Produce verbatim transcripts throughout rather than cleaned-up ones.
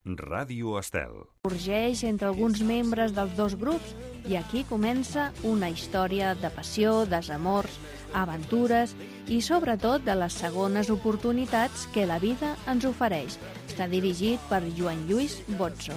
Ràdio Estel. Sorgeix entre alguns membres dels dos grups i aquí comença una història de passió, desamors, aventures i sobretot de les segones oportunitats que la vida ens ofereix. Està dirigit per Joan Lluís Bozzo.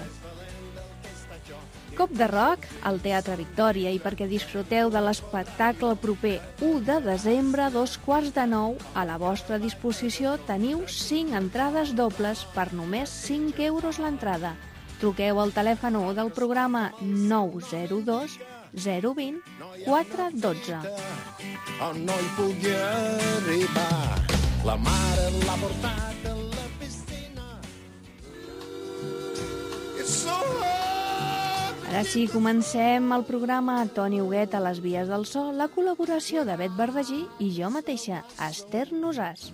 Cop de rock al Teatre Victòria i perquè disfruteu de l'espectacle proper u de desembre a dos quarts de nou, a la vostra disposició teniu cinc entrades dobles per només cinc euros l'entrada. Truqueu al telèfon del programa nou zero dos zero vint quatre dotze. On no hi pugui arribar, la mare l'ha portat a la piscina. It's so hard. Ara sí, comencem el programa. Toni Huguet a les vies del so, la col·laboració de Bet Verdagí i jo mateixa, Esther Nosàs.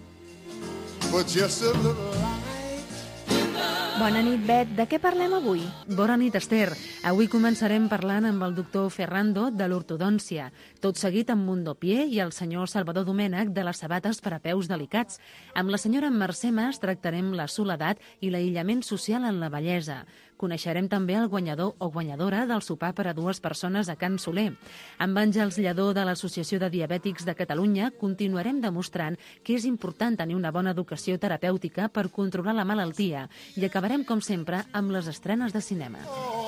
Bona nit, Bet. De què parlem avui? Bona nit, Esther. Avui començarem parlant amb el doctor Ferrando de l'ortodòncia, tot seguit amb Mundopié i el senyor Salvador Domènech de les sabates per a peus delicats. Amb la senyora Mercè Mas tractarem la soledat i l'aïllament social en la vellesa. Coneixerem també el guanyador o guanyadora del sopar per a dues persones a Can Soler. Amb Àngels Lledó de l'Associació de Diabètics de Catalunya continuarem demostrant que és important tenir una bona educació terapèutica per controlar la malaltia i acabarem, com sempre, amb les estrenes de cinema.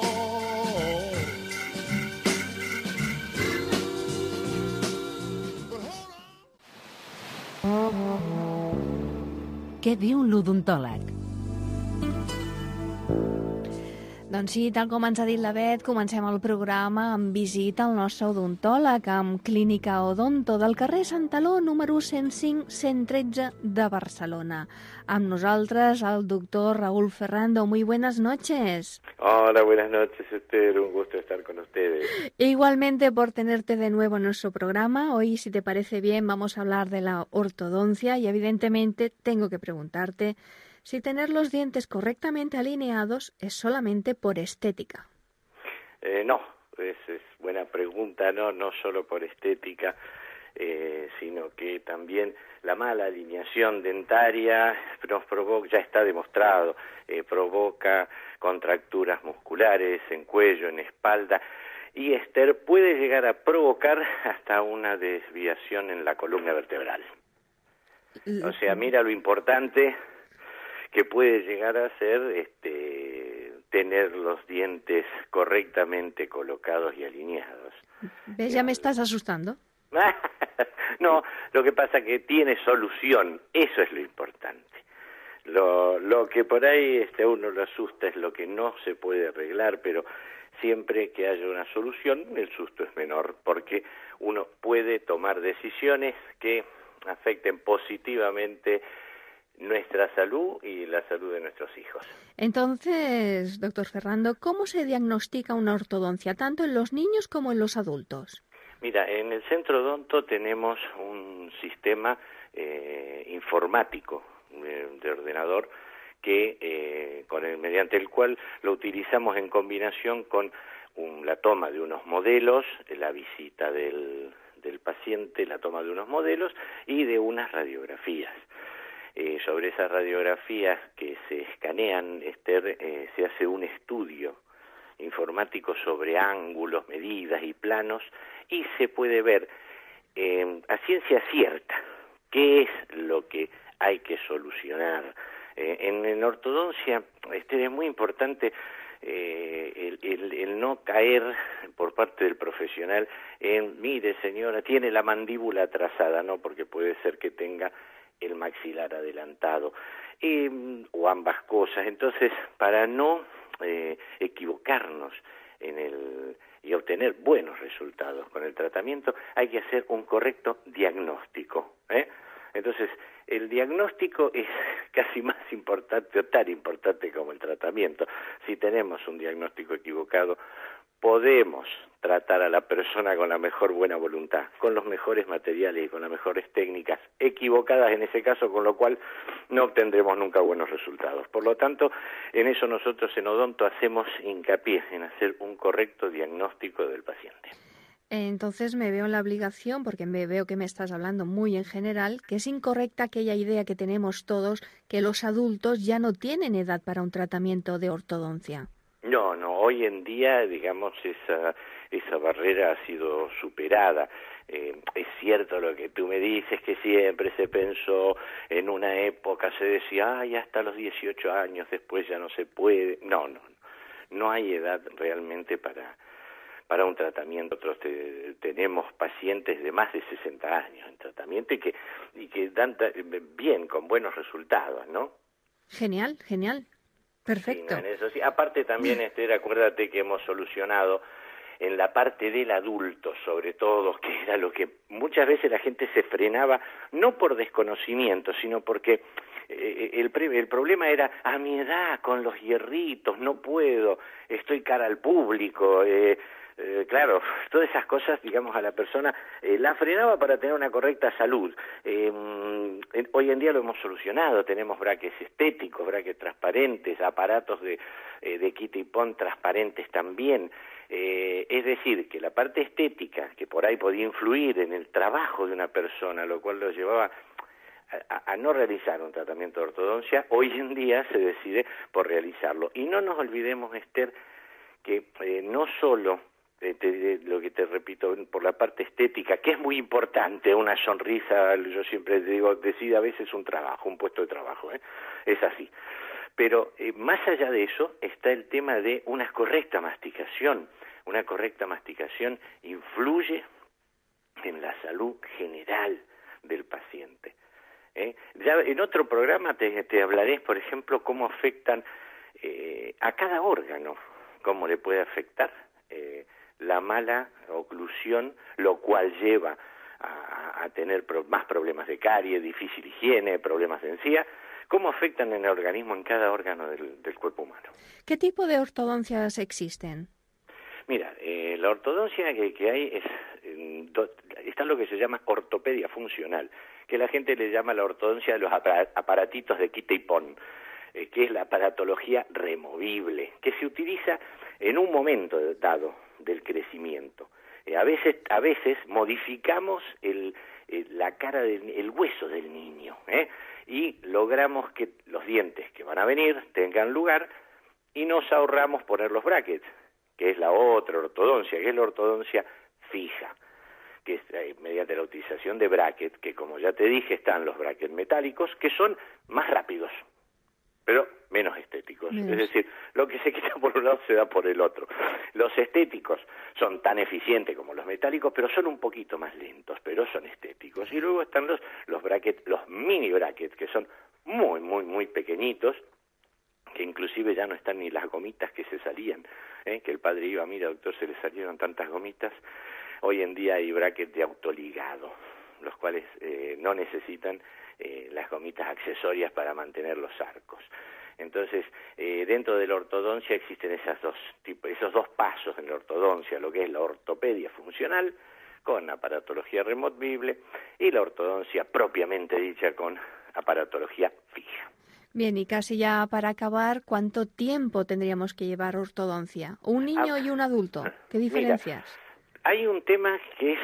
Què diu l'odontòleg? Doncs sí, tal com ens ha dit la Bet, comencem el programa amb visita al nostre odontòleg, amb Clínica Odonto del carrer Santaló, número cent cinc cent tretze de Barcelona. Amb nosaltres el doctor Raúl Ferrando. Muy buenas noches. Hola, buenas noches, Esther. Un gusto estar con ustedes. Igualmente por tenerte de nuevo en nuestro programa. Hoy, si te parece bien, vamos a hablar de la ortodoncia y evidentemente tengo que preguntarte si tener los dientes correctamente alineados es solamente por estética. Eh, no, es, es buena pregunta, no, no solo por estética, eh, sino que también la mala alineación dentaria nos provoca, ya está demostrado, eh, provoca contracturas musculares en cuello, en espalda, y Esther puede llegar a provocar hasta una desviación en la columna vertebral. O sea, mira lo importante que puede llegar a ser este, tener los dientes correctamente colocados y alineados. ¿Ves? Ya me estás asustando. No, lo que pasa es que tiene solución, eso es lo importante. Lo, lo que por ahí este, a uno lo asusta es lo que no se puede arreglar, pero siempre que haya una solución, el susto es menor, porque uno puede tomar decisiones que afecten positivamente nuestra salud y la salud de nuestros hijos. Entonces, doctor Ferrando, ¿cómo se diagnostica una ortodoncia, tanto en los niños como en los adultos? Mira, en el Centro Odonto tenemos un sistema eh, informático eh, de ordenador que eh, con el, mediante el cual lo utilizamos en combinación con un, la toma de unos modelos, la visita del, del paciente, la toma de unos modelos y de unas radiografías. Eh, sobre esas radiografías que se escanean, Esther, eh, se hace un estudio informático sobre ángulos, medidas y planos y se puede ver eh, a ciencia cierta qué es lo que hay que solucionar. Eh, en, en ortodoncia, Esther, es muy importante eh, el, el, el no caer por parte del profesional en, mire señora, tiene la mandíbula atrasada, no, porque puede ser que tenga el maxilar adelantado, eh, o ambas cosas. Entonces, para no eh, equivocarnos en el y obtener buenos resultados con el tratamiento, hay que hacer un correcto diagnóstico, ¿eh? Entonces, el diagnóstico es casi más importante o tan importante como el tratamiento. Si tenemos un diagnóstico equivocado, podemos tratar a la persona con la mejor buena voluntad, con los mejores materiales y con las mejores técnicas equivocadas en ese caso, con lo cual no obtendremos nunca buenos resultados. Por lo tanto, en eso nosotros en Odonto hacemos hincapié en hacer un correcto diagnóstico del paciente. Entonces me veo en la obligación, porque me veo que me estás hablando muy en general, que es incorrecta aquella idea que tenemos todos que los adultos ya no tienen edad para un tratamiento de ortodoncia. No, no, hoy en día, digamos, esa, esa barrera ha sido superada. Eh, es cierto lo que tú me dices, que siempre se pensó, en una época se decía, ay, hasta los dieciocho años, después ya no se puede. No, no, no, no hay edad realmente para... para un tratamiento. Nosotros te, tenemos pacientes de más de sesenta años en tratamiento y que, y que dan bien, con buenos resultados, ¿no? Genial, genial. Perfecto. Sí, no, en eso sí. Aparte también, Esther, acuérdate que hemos solucionado en la parte del adulto, sobre todo, que era lo que muchas veces la gente se frenaba, no por desconocimiento, sino porque eh, el, el problema era, a mi edad, con los hierritos, no puedo, estoy cara al público, eh, Eh, claro, todas esas cosas, digamos, a la persona eh, la frenaba para tener una correcta salud. Eh, eh, hoy en día lo hemos solucionado, tenemos brackets estéticos, brackets transparentes, aparatos de, eh, de quita y pon transparentes también. Eh, es decir, que la parte estética, que por ahí podía influir en el trabajo de una persona, lo cual lo llevaba a, a no realizar un tratamiento de ortodoncia, hoy en día se decide por realizarlo. Y no nos olvidemos, Esther, que eh, no solo Te, te, lo que te repito, por la parte estética, que es muy importante, una sonrisa, yo siempre digo, decide a veces un trabajo, un puesto de trabajo, ¿eh? Es así. Pero eh, más allá de eso está el tema de una correcta masticación. Una correcta masticación influye en la salud general del paciente. ¿Eh? Ya en otro programa te, te hablaré, por ejemplo, cómo afectan eh, a cada órgano, cómo le puede afectar eh, la mala oclusión, lo cual lleva a, a tener pro, más problemas de caries, difícil higiene, problemas de encía, cómo afectan en el organismo, en cada órgano del, del cuerpo humano. ¿Qué tipo de ortodoncias existen? Mira, eh, la ortodoncia que, que hay es, eh, do, está lo que se llama ortopedia funcional, que la gente le llama la ortodoncia de los aparatitos de quita y pon, eh, que es la aparatología removible, que se utiliza en un momento dado del crecimiento. Eh, a veces, a veces modificamos el, el, la cara del el hueso del niño, ¿eh? y logramos que los dientes que van a venir tengan lugar y nos ahorramos poner los brackets, que es la otra ortodoncia, que es la ortodoncia fija, que es eh, mediante la utilización de brackets, que como ya te dije están los brackets metálicos, que son más rápidos, pero menos estéticos. Menos. Es decir, lo que se quita por un lado se da por el otro. Los estéticos son tan eficientes como los metálicos, pero son un poquito más lentos, pero son estéticos. Y luego están los, los brackets, los mini brackets, que son muy, muy, muy pequeñitos, que inclusive ya no están ni las gomitas que se salían, ¿eh? que el padre iba, mira doctor, se le salieron tantas gomitas. Hoy en día hay brackets de autoligado, los cuales eh, no necesitan eh, las gomitas accesorias para mantener los arcos. Entonces, eh, dentro de la ortodoncia existen esas dos tipos, esos dos pasos en la ortodoncia, lo que es la ortopedia funcional, con aparatología removible, y la ortodoncia propiamente dicha con aparatología fija. Bien, y casi ya para acabar, ¿cuánto tiempo tendríamos que llevar ortodoncia? ¿Un niño ah, y un adulto? ¿Qué diferencias? Mira, hay un tema que es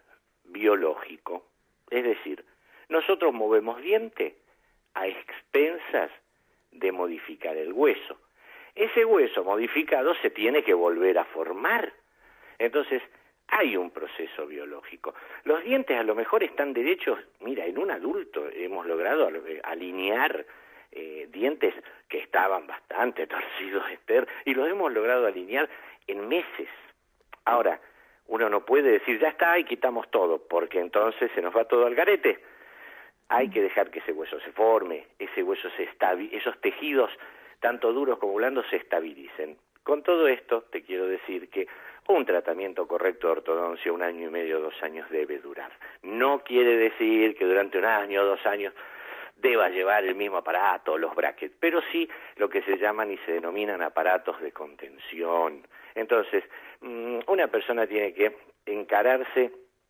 biológico, es decir, nosotros movemos diente a expensas de modificar el hueso. Ese hueso modificado se tiene que volver a formar. Entonces, hay un proceso biológico. Los dientes a lo mejor están derechos, mira, en un adulto hemos logrado alinear eh, dientes que estaban bastante torcidos, Esther, y los hemos logrado alinear en meses. Ahora, uno no puede decir, ya está, y quitamos todo, porque entonces se nos va todo al garete. Hay que dejar que ese hueso se forme, ese hueso se estabi- esos tejidos, tanto duros como blandos, se estabilicen. Con todo esto, te quiero decir que un tratamiento correcto de ortodoncia, un año y medio, dos años, debe durar. No quiere decir que durante un año o dos años deba llevar el mismo aparato, los brackets, pero sí lo que se llaman y se denominan aparatos de contención. Entonces, una persona tiene que encararse,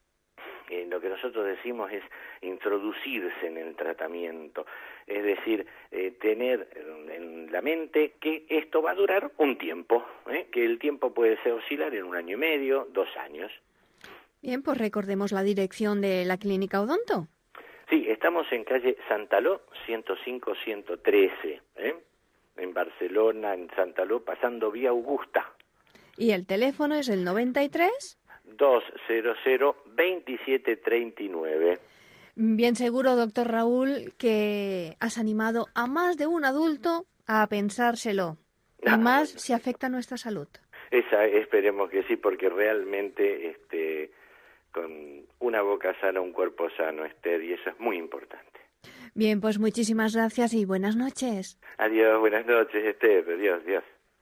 eh, lo que nosotros decimos es introducirse en el tratamiento, es decir, eh, tener en la mente que esto va a durar un tiempo, ¿eh? que el tiempo puede ser oscilar en un año y medio, dos años. Bien, pues recordemos la dirección de la Clínica Odonto. Sí, estamos en calle Santaló ciento cinco ciento trece, ¿eh? En Barcelona, en Santaló, pasando vía Augusta. Y el teléfono es el noventa y tres doscientos veintisiete treinta y nueve. Bien seguro, doctor Raúl, que has animado a más de un adulto a pensárselo. Y Ah, más bueno. si afecta a nuestra salud. Esa, esperemos que sí, porque realmente este, con una boca sana, un cuerpo sano, Esther, y eso es muy importante. Bien, pues muchísimas gracias y buenas noches. Adiós, buenas noches, Esther. Adiós, adiós.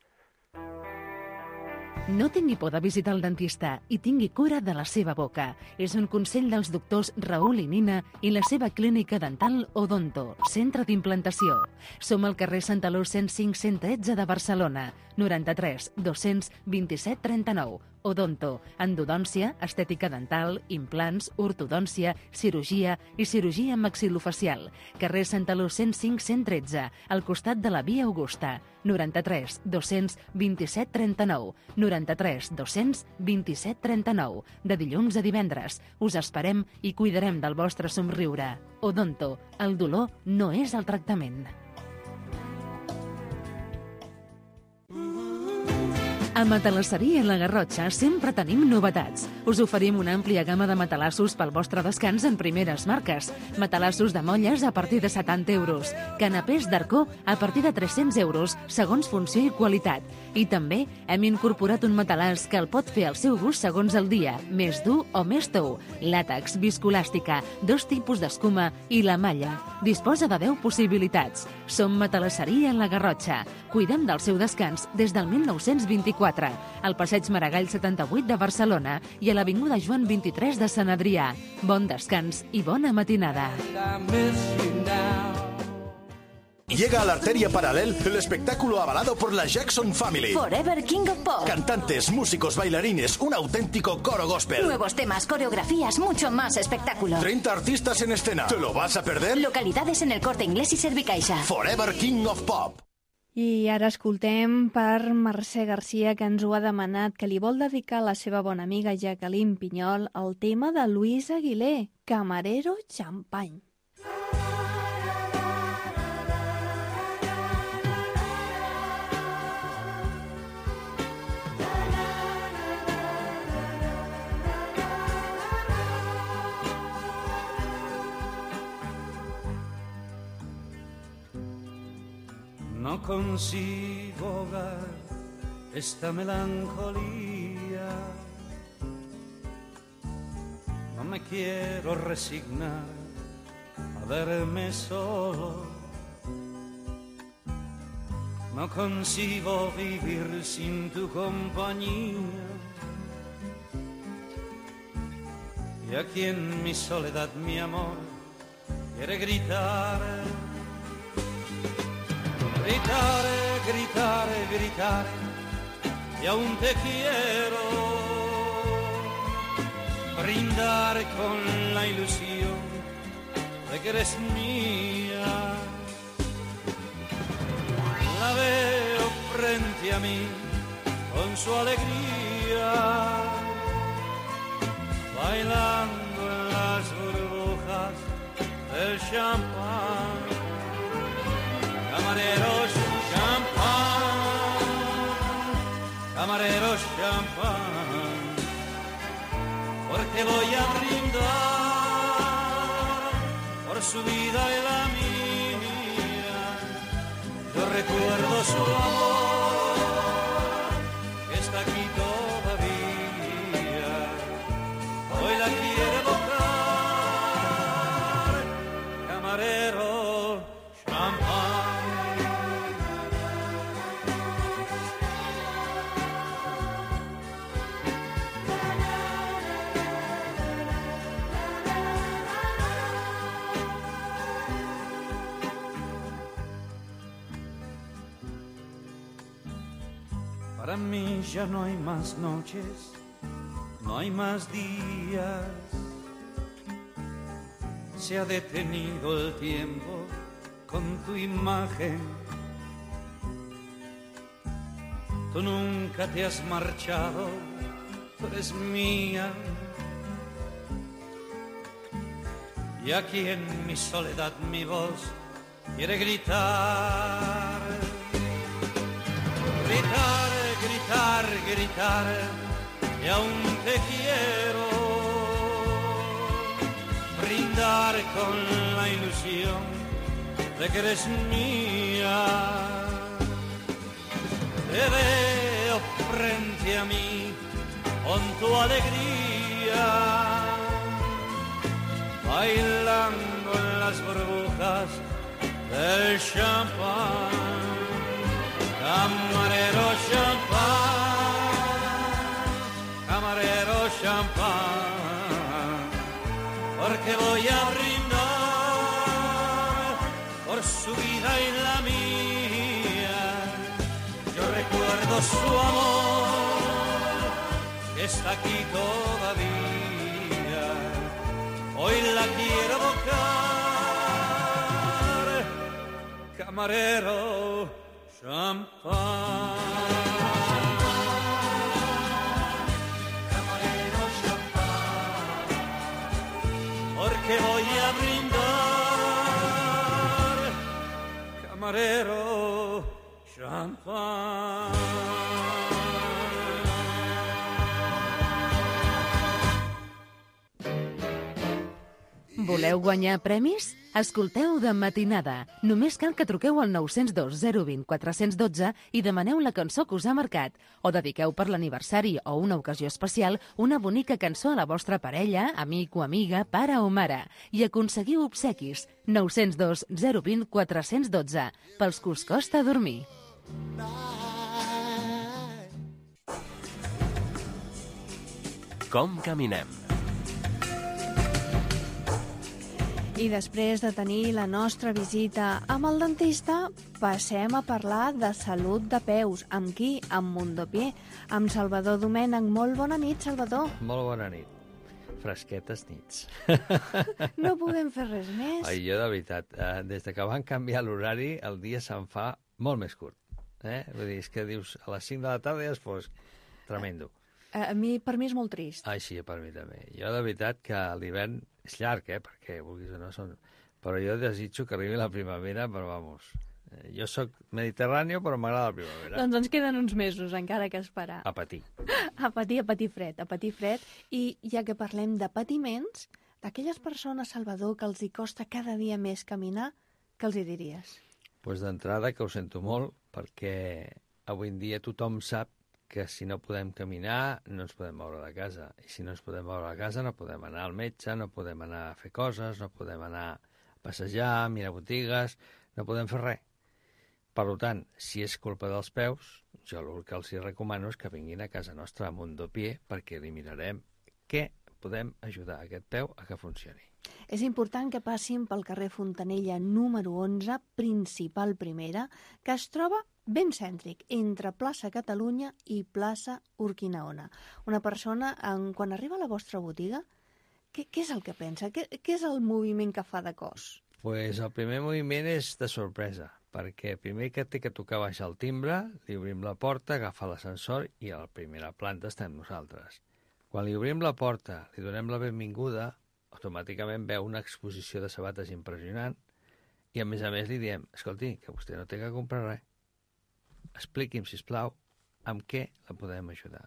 No tingui por de visitar el dentista i tingui cura de la seva boca. És un consell dels doctors Raül i Nina i la seva clínica dental Odonto, centre d'implantació. Som al carrer Santaló cent cinc cent tretze de Barcelona, noranta-tres dos-cents vint-i-set trenta-nou. Odonto, endodòncia, estètica dental, implants, ortodòncia, cirurgia i cirurgia maxilofacial. Carrer Santaló cent cinc cent tretze, al costat de la Via Augusta, noranta-tres dos-cents vint-i-set trenta-nou, noranta-tres dos-cents vint-i-set trenta-nou, de dilluns a divendres. Us esperem i cuidarem del vostre somriure. Odonto, el dolor no és el tractament. A Matalasseria La Garrotxa sempre tenim novetats. Us oferim una àmplia gamma de matalassos pel vostre descans en primeres marques. Matalassos de molles a partir de setanta euros. Canapés d'arcó a partir de tres-cents euros, segons funció i qualitat. I també hem incorporat un matalàs que el pot fer al seu gust segons el dia, més dur o més tou. Làtex, viscolàstica, dos tipus d'escuma i la malla. Disposa de deu possibilitats. Som Matalasseria La Garrotxa. Cuidem del seu descans des del mil nou-cents vint-i-quatre, al passeig Maragall setanta-vuit de Barcelona i a l'avinguda Joan vint-i-tres de Sant Adrià. Bon descans i bona matinada. Llega a la Arteria Paralel el espectáculo avalado por la Jackson Family. Forever King of Pop. Cantantes, músicos, bailarines, un auténtico coro gospel. Nuevos temas, coreografías, mucho más espectáculo. treinta artistas en escena. ¿Te lo vas a perder? Localidades en el Corte Inglés y Servicaixa. Forever King of Pop. I ara escoltem per Mercè Garcia, que ens ho ha demanat, que li vol dedicar a la seva bona amiga Jacqueline Pinyol el tema de Luis Aguilé, Camarero Champagne. No consigo ahogar esta melancolía, no me quiero resignar a verme solo, no consigo vivir sin tu compañía, y aquí en mi soledad mi amor quiere gritar. Gritare, gritare, gritare, y aún te quiero, brindar con la ilusión de que eres mía. La veo frente a mí con su alegría, bailando en las burbujas del champán. Camarero champán, camarero champán, porque voy a brindar por su vida y la mía. Yo recuerdo su amor, que está aquí todavía, hoy la quiere evocar, camarero champán. Para mí ya no hay más noches, no hay más días. Se ha detenido el tiempo con tu imagen. Tú nunca te has marchado, tú eres mía. y aquí en mi soledad mi voz quiere gritar, gritar, gritar, gritar, y aún te quiero, brindar con la ilusión de que eres mía. Te veo frente a mí con tu alegría, bailando en las burbujas del champán. Camarero champán, camarero champán, porque voy a brindar por su vida y la mía. Yo recuerdo su amor, que está aquí todavía. Hoy la quiero evocar, camarero champán. Camarero champán, porque voy a brindar, camarero champán. Voleu guanyar premis? Escolteu De Matinada. Només cal que truqueu al nou zero dos zero dos zero quatre un dos i demaneu la cançó que us ha marcat. O dediqueu per l'aniversari o una ocasió especial una bonica cançó a la vostra parella, amic o amiga, pare o mare. I aconseguiu obsequis. nou zero dos zero dos zero quatre un dos, pels que us costa dormir. Com caminem? I després de tenir la nostra visita amb el dentista, passem a parlar de salut de peus. Amb qui? Amb Mundopié. Amb Salvador Domènech. Molt bona nit, Salvador. Molt bona nit. Fresquetes nits. No podem fer res més. Ai, jo, de veritat, eh, des que van canviar l'horari, el dia se'n fa molt més curt. Eh? Vull dir, és que dius, a les cinc de la tarda ja és fosc. Tremendo. A mi, per mi és molt trist. Ai, sí, per mi també. Jo, de veritat, que l'hivern és llarg, eh? Perquè, vulguis o no, són... Però jo desitjo que arribi la primavera, però, vamos... Jo sóc mediterrani, però m'agrada la primavera. Doncs ens queden uns mesos, encara que esperar. A patir. A patir, a patir fred, a patir fred. I ja que parlem de patiments, d'aquelles persones, Salvador, que els hi costa cada dia més caminar, què els hi diries? Doncs pues d'entrada que ho sento molt, perquè avui en dia tothom sap que si no podem caminar no ens podem moure de casa. I si no ens podem moure de casa no podem anar al metge, no podem anar a fer coses, no podem anar a passejar, a mirar botigues, no podem fer res. Per tant, si és culpa dels peus, jo el que els hi recomano és que vinguin a casa nostra, a Mundopié, perquè li mirarem què podem ajudar a aquest peu a que funcioni. És important que passin pel carrer Fontanella número onze, principal primera, que es troba ben cèntric, entre plaça Catalunya i plaça Urquinaona. Una persona, en, quan arriba a la vostra botiga, què, què és el que pensa? Què, què és el moviment que fa de cos? Pues el primer moviment és de sorpresa, perquè primer que té que tocar baixar el timbre, li obrim la porta, agafa l'ascensor i a la primera planta estem nosaltres. Quan li obrim la porta, li donem la benvinguda, automàticament veu una exposició de sabates impressionant i, a més a més, li diem, escolti, que vostè no té que comprar res. Expliqui'm, sisplau, amb què la podem ajudar.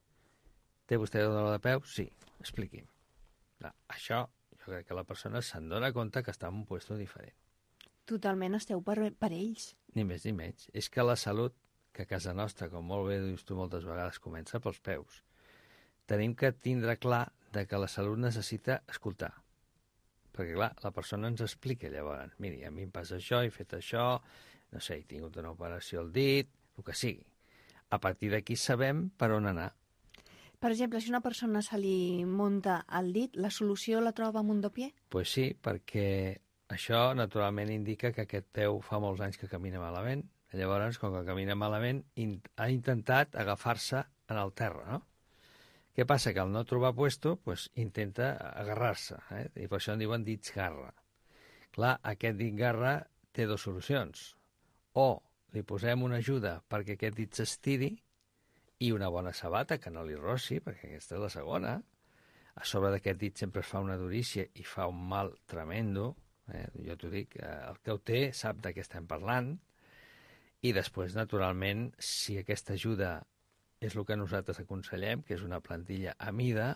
Té vostè dolor de peu? Sí, expliqui'm. No, això, jo crec que la persona se'n dona compte que està en un lloc diferent. Totalment esteu per, per ells. Ni més ni menys. És que la salut, que a casa nostra, com molt bé dius tu moltes vegades, comença pels peus. Tenim que tindre clar de que la salut necessita escoltar. Perquè, clar, la persona ens explica llavors, miri, a mi em passa això, he fet això, no sé, he tingut una operació al dit, el que sigui. A partir d'aquí sabem per on anar. Per exemple, si una persona se li munta el dit, la solució la troba a Mundopié? Doncs pues sí, perquè això naturalment indica que aquest peu fa molts anys que camina malament. Llavors, com que camina malament, ha intentat agafar-se en el terra, no? Què passa? Que al no trobar puesto, pues, intenta agarrar-se, eh? I per això en diuen dits garra. Clar, aquest dit garra té dues solucions. O li posem una ajuda perquè aquest dit s'estiri i una bona sabata que no li rossi, perquè aquesta és la segona. a sobre d'aquest dit sempre es fa una durícia i fa un mal tremendo, eh? Jo t'ho dic, el que ho té sap de què estem parlant, i després, naturalment, si aquesta ajuda és el que nosaltres aconsellem, que és una plantilla a mida,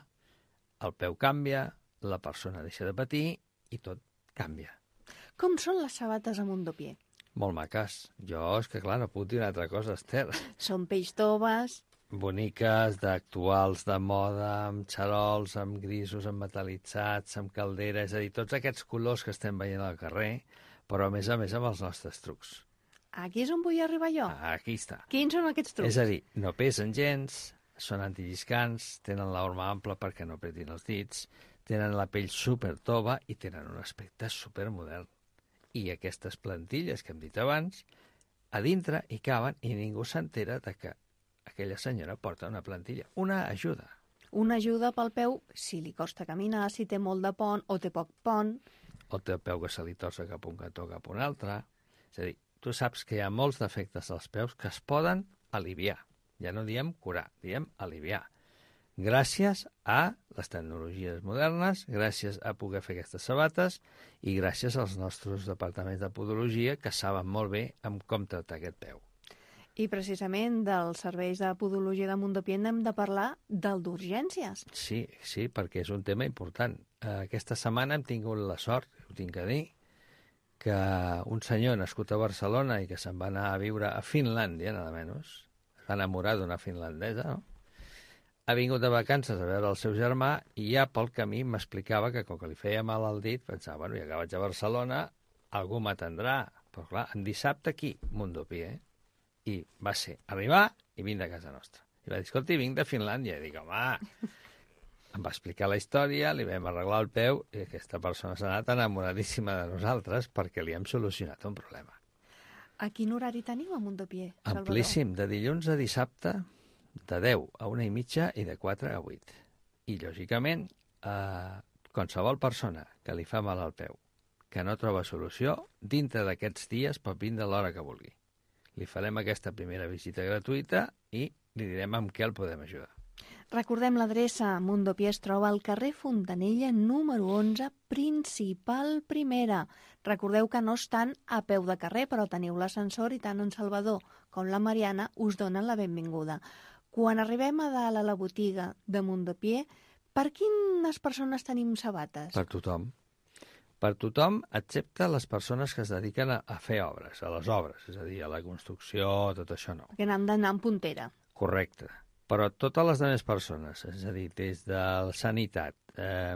el peu canvia, la persona deixa de patir i tot canvia. Com són les sabates a Mundopié? Molt maques. Jo, és que clar, no puc dir una altra cosa, Esther. Són peix toves... Boniques, d'actuals, de moda, amb xarols, amb grisos, amb metal·litzats, amb caldera, és a dir, tots aquests colors que estem veient al carrer, però a més a més amb els nostres trucs. Aquí és on vull arribar jo. Aquí està. Quins són aquests trucs? És a dir, no pesen gens, són antilliscants, tenen l'horma ampla perquè no apretin els dits, tenen la pell supertova i tenen un aspecte supermodern. I aquestes plantilles que hem dit abans, a dintre hi caben i ningú s'entera de que aquella senyora porta una plantilla, una ajuda. Una ajuda pel peu si li costa caminar, si té molt de pont o té poc pont. O té el peu que se li torça cap un cantó cap un altre. És a dir, tu saps que hi ha molts defectes als peus que es poden aliviar. Ja no diem curar, diem aliviar. Gràcies a les tecnologies modernes, gràcies a poder fer aquestes sabates i gràcies als nostres departaments de podologia que saben molt bé amb com tractar aquest peu. I precisament dels serveis de podologia de Mundopié hem de parlar del d'urgències. Sí, sí, perquè és un tema important. Aquesta setmana hem tingut la sort, ho tinc a dir, que un senyor nascut a Barcelona i que se'n va anar a viure a Finlàndia, nada menys, es va enamorar d'una finlandesa, no? Ha vingut de vacances a veure el seu germà i ja pel camí m'explicava que com que li feia mal al dit, pensava, bueno, ja que vaig a Barcelona, algú m'atendrà. Però clar, en dissabte aquí, Mundopié, eh? I va ser arribar i vindre a casa nostra. I va dir, escolta, vinc de Finlàndia. I dic, home, em va explicar la història, li vam arreglar el peu i aquesta persona s'ha anat enamoradíssima de nosaltres perquè li hem solucionat un problema. A quin horari teniu a Mundopié, Salvador? Amplíssim, de dilluns a dissabte, de deu a una i mitja i de quatre a vuit. I, lògicament, eh, qualsevol persona que li fa mal al peu, que no troba solució, dintre d'aquests dies pot vindre a l'hora que vulgui. Li farem aquesta primera visita gratuïta i li direm amb què el podem ajudar. Recordem l'adreça. Mundopié es troba al carrer Fontanella número onze, principal primera. Recordeu que no estan a peu de carrer, però teniu l'ascensor i tant en Salvador com la Mariana us donen la benvinguda. Quan arribem a dalt a la botiga de Mundopié, per quines persones tenim sabates? Per tothom. Per tothom, excepte les persones que es dediquen a, a fer obres, a les obres, és a dir, a la construcció, tot això no. Que n'hem d'anar en puntera. Correcte. Però totes les altres persones, és a dir, des de la sanitat, eh,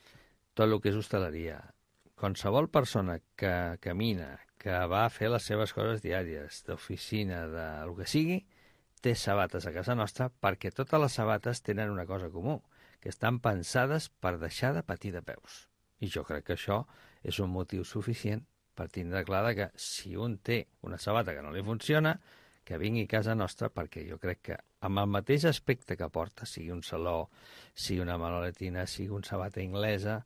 tot el que és hostaleria, qualsevol persona que camina, que va a fer les seves coses diàries, d'oficina, de el que sigui, té sabates a casa nostra perquè totes les sabates tenen una cosa comú, que estan pensades per deixar de patir de peus. I jo crec que això és un motiu suficient per tindre clar que si un té una sabata que no li funciona, que vingui a casa nostra, perquè jo crec que amb el mateix aspecte que porta, sigui un saló, sigui una manoletina, sigui una sabata inglesa,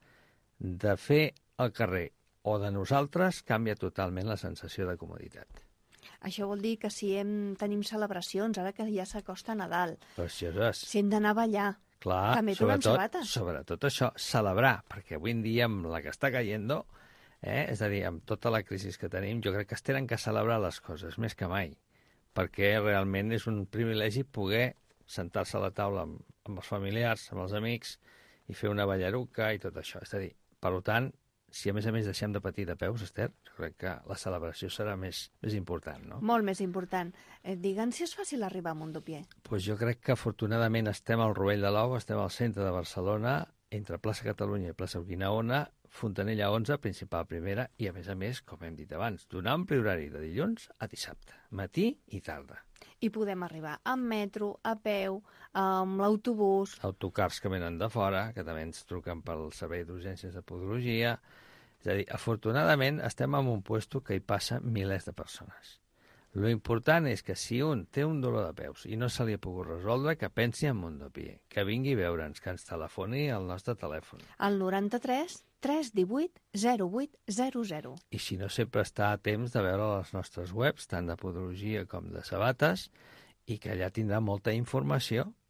de fer al carrer o de nosaltres canvia totalment la sensació de comoditat. Això vol dir que si hem, tenim celebracions, ara que ja s'acosta Nadal, precioses, si hem d'anar a ballar, clar, també trobem sobretot, sabates. Sobretot això, celebrar, perquè avui en dia amb la que està caient, eh, és a dir, amb tota la crisi que tenim, jo crec que es tenen que celebrar les coses, més que mai, perquè realment és un privilegi poder sentar-se a la taula amb, amb els familiars, amb els amics, i fer una ballaruca i tot això. És a dir, per tant, si a més a més deixem de patir de peus, Esther, jo crec que la celebració serà més, més important, no? Molt més important. Eh, Digue'ns si és fàcil arribar a Mundopié. Pues jo crec que afortunadament estem al Rovell de l'Ou, estem al centre de Barcelona, entre plaça Catalunya i plaça Urquinaona, Fontanella onze, principal primera, i a més a més, com hem dit abans, d'un ampli horari de dilluns a dissabte, matí i tarda. I podem arribar amb metro, a peu, amb l'autobús... Autocars que venen de fora, que també ens truquen pel servei d'urgències de podologia. És a dir, afortunadament estem en un puesto que hi passa milers de persones. Lo important és que si un té un dolor de peus i no se li ha pogut resoldre, que pensi en Mundopié, que vingui a veure'ns, que ens telefoni al nostre telèfon. Al noranta-tres tres cent divuit zero vuit zero zero. I si no, sempre està a temps de veure les nostres webs, tant de podologia com de sabates, i que allà tindrà molta informació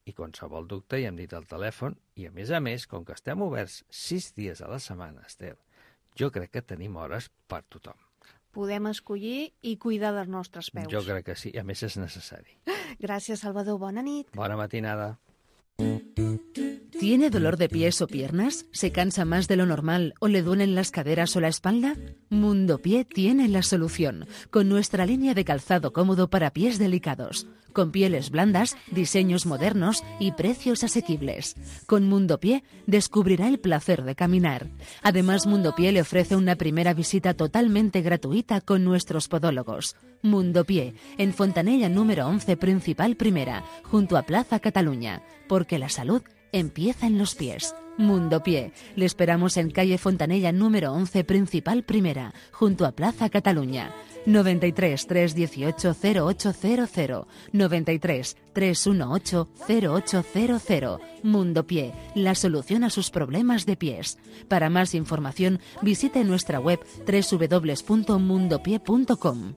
i qualsevol dubte hi hem dit al telèfon, i a més a més, com que estem oberts sis dies a la setmana, Esther, jo crec que tenim hores per tothom. Podem escollir i cuidar dels nostres peus. Jo crec que sí, i a més és necessari. Gràcies, Salvador. Bona nit. Bona matinada. ¿Tiene dolor de pies o piernas? ¿Se cansa más de lo normal o le duelen las caderas o la espalda? Mundo Pie tiene la solución, con nuestra línea de calzado cómodo para pies delicados, con pieles blandas, diseños modernos y precios asequibles. Con Mundo Pie descubrirá el placer de caminar. Además, Mundo Pie le ofrece una primera visita totalmente gratuita con nuestros podólogos. Mundo Pie, en Fontanella número once, Principal Primera, junto a Plaza Cataluña, porque la salud empieza en los pies. Mundo Pie. Le esperamos en calle Fontanella número once, Principal Primera, junto a Plaza Cataluña. noventa y tres, trescientos dieciocho, cero ocho cero cero. noventa y tres, trescientos dieciocho, cero ocho cero cero. Mundo Pie, la solución a sus problemas de pies. Para más información, visite nuestra web doble u doble u doble u punto mundo pie punto com.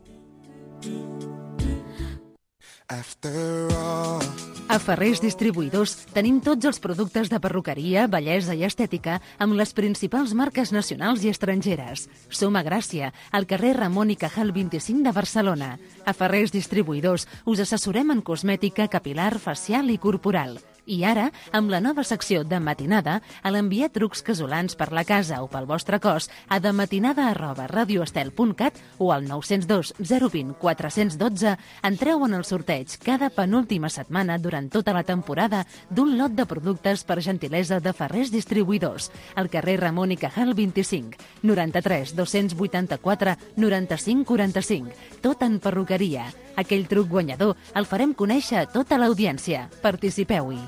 After all... A Ferrers Distribuïdors tenim tots els productes de perruqueria, bellesa i estètica amb les principals marques nacionals i estrangeres. Som a Gràcia, al carrer Ramon i Cajal vint-i-cinc de Barcelona. A Ferrers Distribuïdors us assessorem en cosmètica capilar, facial i corporal. I ara, amb la nova secció de matinada, a l'enviar trucs casolans per la casa o pel vostre cos a dematinada arroba radioestel punt cat o al nou zero dos zero dos zero quatre un dos, entreu en el sorteig cada penúltima setmana durant tota la temporada d'un lot de productes per gentilesa de Ferrers Distribuïdors, al carrer Ramon i Cajal vint-i-cinc, noranta-tres dos-cents vuitanta-quatre noranta-cinc quaranta-cinc, tot en perruqueria. Aquell truc guanyador el farem conèixer a tota l'audiència. Participeu-hi.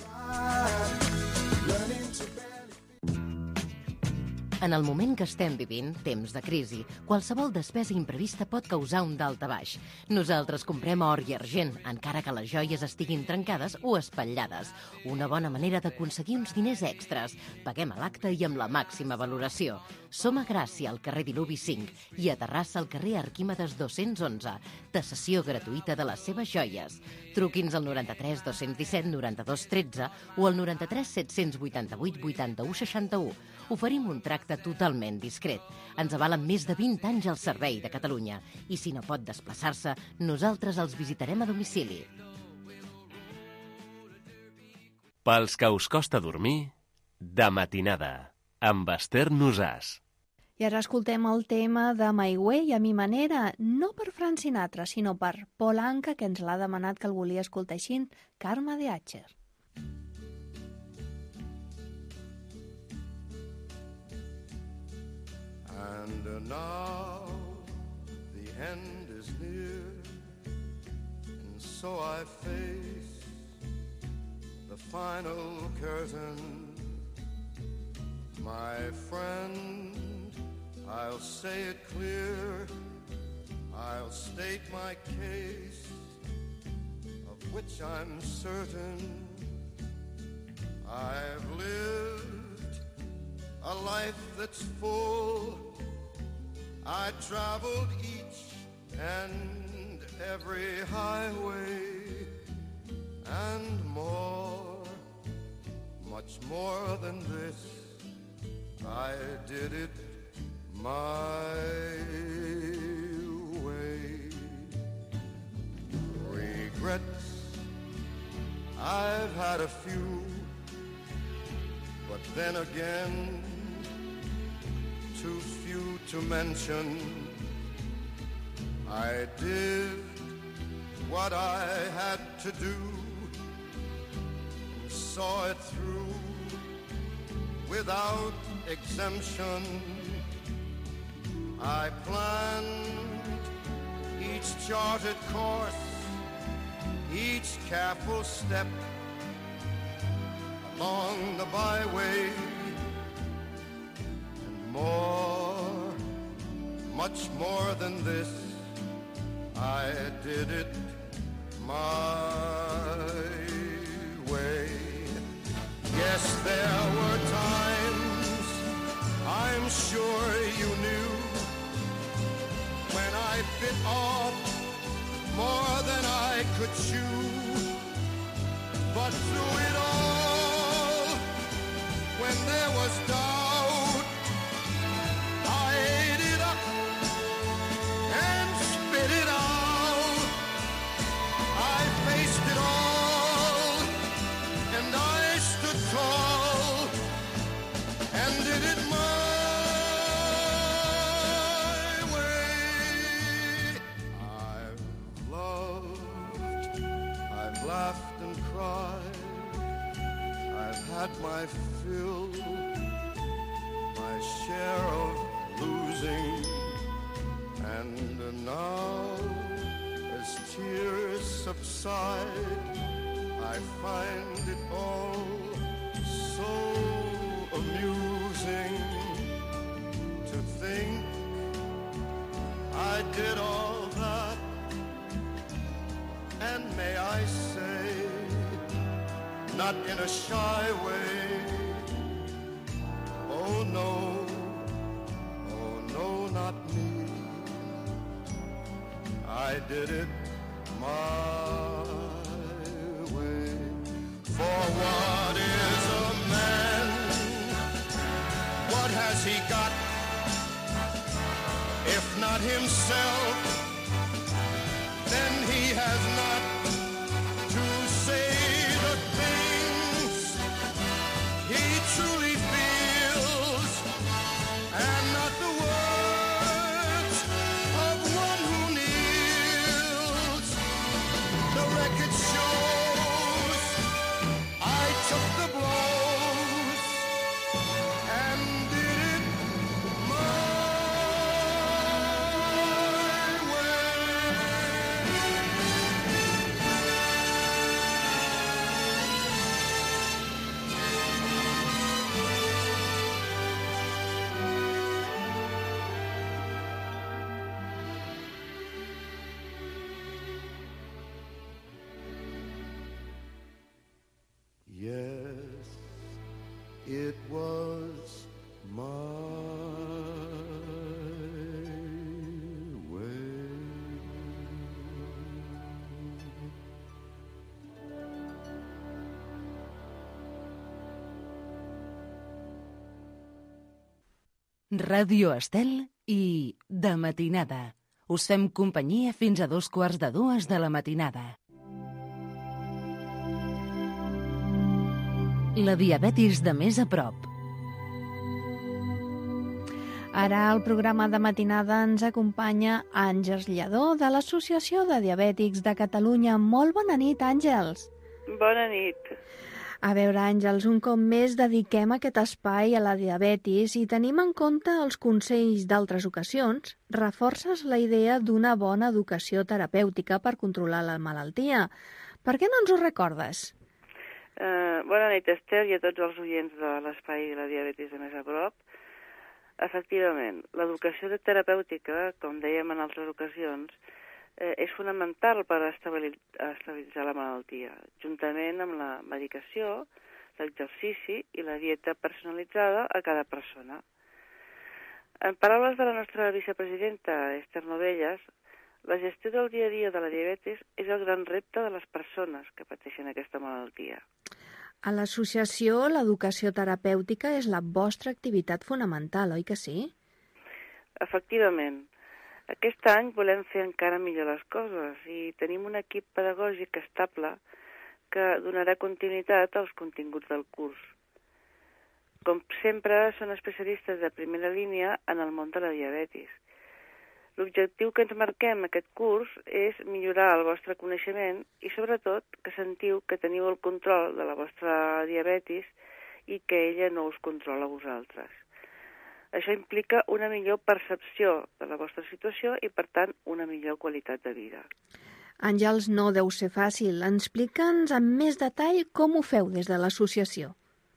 En el moment que estem vivint, temps de crisi, qualsevol despesa imprevista pot causar un daltabaix. Nosaltres comprem or i argent, encara que les joies estiguin trencades o espatllades. Una bona manera d'aconseguir uns diners extras. Paguem a l'acte i amb la màxima valoració. Som a Gràcia, al carrer Diluvi cinc, i a Terrassa, al carrer Arquímedes dos-cents onze. Tasació gratuïta de les seves joies. Truqui'ns al noranta-tres dos-cents disset noranta-dos tretze o al noranta-tres set-cents vuitanta-vuit vuitanta-u seixanta-u. Oferim un tracte totalment discret. Ens avalen més de vint anys al servei de Catalunya. I si no pot desplaçar-se, nosaltres els visitarem a domicili. Pels que us costa dormir, de matinada, amb Esther Nosàs. I ara escoltem el tema de My Way a mi manera, no per Frank Sinatra, sinó per Paul Anka, que ens l'ha demanat que el volia escoltar així, Karma de Atcher. And now the end is near, and so I face the final curtain. My friend, I'll say it clear, I'll state my case, of which I'm certain. I've lived a life that's full, I traveled each and every highway, and more, much more than this, I did it my way. Regrets, I've had a few, but then again, too few to mention. I did what I had to do, saw it through without exemption. I planned each charted course, each careful step along the byway. More, much more than this, I did it my way. Yes, there were times, I'm sure you knew, when I bit off more than I could chew. But laughed and cried. I've had my fill, my share of losing, and now as tears subside, I find it all so amusing to think I did all that, and may I say, not in a shy way, oh no, oh no, not me, I did it my way. For what is a man? What has he got? If not himself, then he has not to say the things he truly feels, and not the words of one who kneels. The record shows I took the blows and did it my Yes, it was my way. Ràdio Estel i De Matinada. Us fem companyia fins a dos quarts de dues de la matinada. La diabetis de més a prop. Ara al programa de matinada ens acompanya Àngels Lledó de l'Associació de Diabètics de Catalunya. Molt bona nit, Àngels. Bona nit. A veure, Àngels, un cop més dediquem aquest espai a la diabetis i tenim en compte els consells d'altres ocasions, reforces la idea d'una bona educació terapèutica per controlar la malaltia. Per què no ens ho recordes? Uh, bona nit, Esther, i a tots els oients de l'espai de la diabetis de més a prop. Efectivament, l'educació terapèutica, com dèiem en altres ocasions, eh, és fonamental per estabilitzar la malaltia, juntament amb la medicació, l'exercici i la dieta personalitzada a cada persona. En paraules de la nostra vicepresidenta, Esther Novelles, la gestió del dia a dia de la diabetis és el gran repte de les persones que pateixen aquesta malaltia. A l'associació, l'educació terapèutica és la vostra activitat fonamental, oi que sí? Efectivament. Aquest any volem fer encara millor les coses i tenim un equip pedagògic estable que donarà continuïtat als continguts del curs. Com sempre, són especialistes de primera línia en el món de la diabetis. L'objectiu que ens marquem aquest curs és millorar el vostre coneixement i, sobretot, que sentiu que teniu el control de la vostra diabetis i que ella no us controla a vosaltres. Això implica una millor percepció de la vostra situació i, per tant, una millor qualitat de vida. Àngels, no deu ser fàcil. Explica'ns amb més detall com ho feu des de l'associació.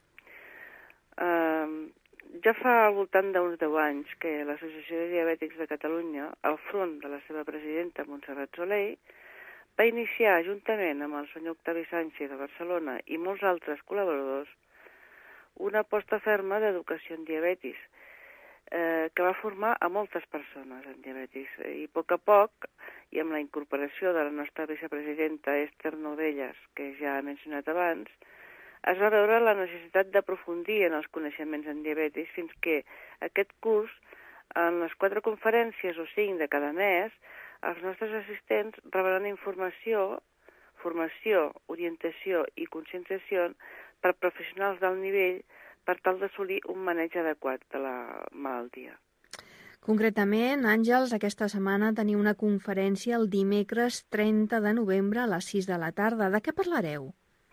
Uh, ja fa al voltant d'uns deu anys que l'Associació de Diabètics de Catalunya, al front de la seva presidenta, Montserrat Soleil, va iniciar, juntament amb el senyor Octavi Sánchez de Barcelona i molts altres col·laboradors, una aposta ferma d'educació en diabetis, eh, que va formar a moltes persones en diabetis. I a poc a poc, i amb la incorporació de la nostra vicepresidenta Esther Novelles, que ja he mencionat abans, es va veure la necessitat d'aprofundir en els coneixements en diabetis fins que aquest curs, en les quatre conferències o cinc de cada mes, els nostres assistents rebran informació, formació, orientació i conscienciació per professionals d'alt nivell per tal d'assolir un maneig adequat de la malaltia. Concretament, Àngels, aquesta setmana teniu una conferència el dimecres trenta de novembre a les sis de la tarda. De què parlareu?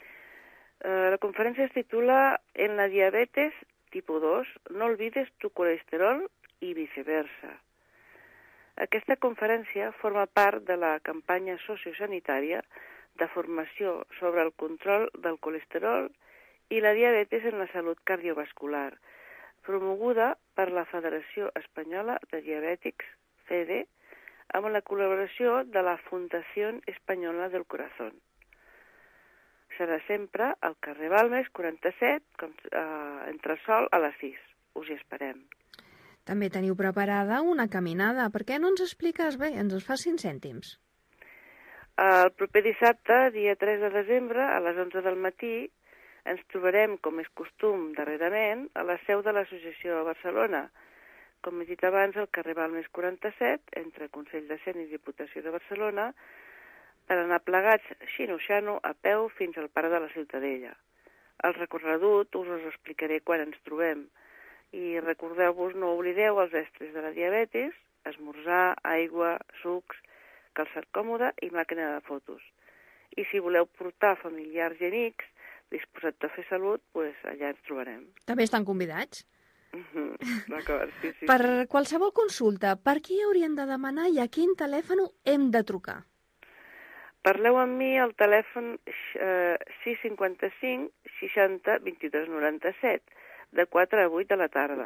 Uh, la conferència es titula En la diabetes tipo dos, no olvides tu colesterol i viceversa. Aquesta conferència forma part de la campanya sociosanitària de formació sobre el control del colesterol i la diabetes en la salut cardiovascular, promoguda per la Federació Espanyola de Diabètics, FEDE, amb la col·laboració de la Fundació Espanyola del Corazón. Serà sempre al carrer Balmes, quaranta-set, com, eh, entre sol a les sis. Us hi esperem. També teniu preparada una caminada. Per què no ens expliques bé? Ens en fas cinc cèntims. El proper dissabte, dia tres de desembre, a les onze del matí, ens trobarem, com és costum darrerament, a la seu de l'Associació de Barcelona. Com he dit abans, al carrer Balmes quaranta-set, entre Consell de Cent i Diputació de Barcelona, per anar plegats xino-xano a peu fins al Parc de la Ciutadella. El recorregut us ho explicaré quan ens trobem. I recordeu-vos, no oblideu els estris de la diabetis, esmorzar, aigua, sucs, calçat còmode i màquina de fotos. I si voleu portar familiars i amics disposats a fer salut, pues allà ens trobarem. També estan convidats. D'acord, sí, sí. Per qualsevol consulta, per qui haurien de demanar i a quin telèfon hem de trucar? Parleu amb mi al telèfon eh, sis cinquanta-cinc seixanta vint-i-dos noranta-set, de quatre a vuit de la tarda.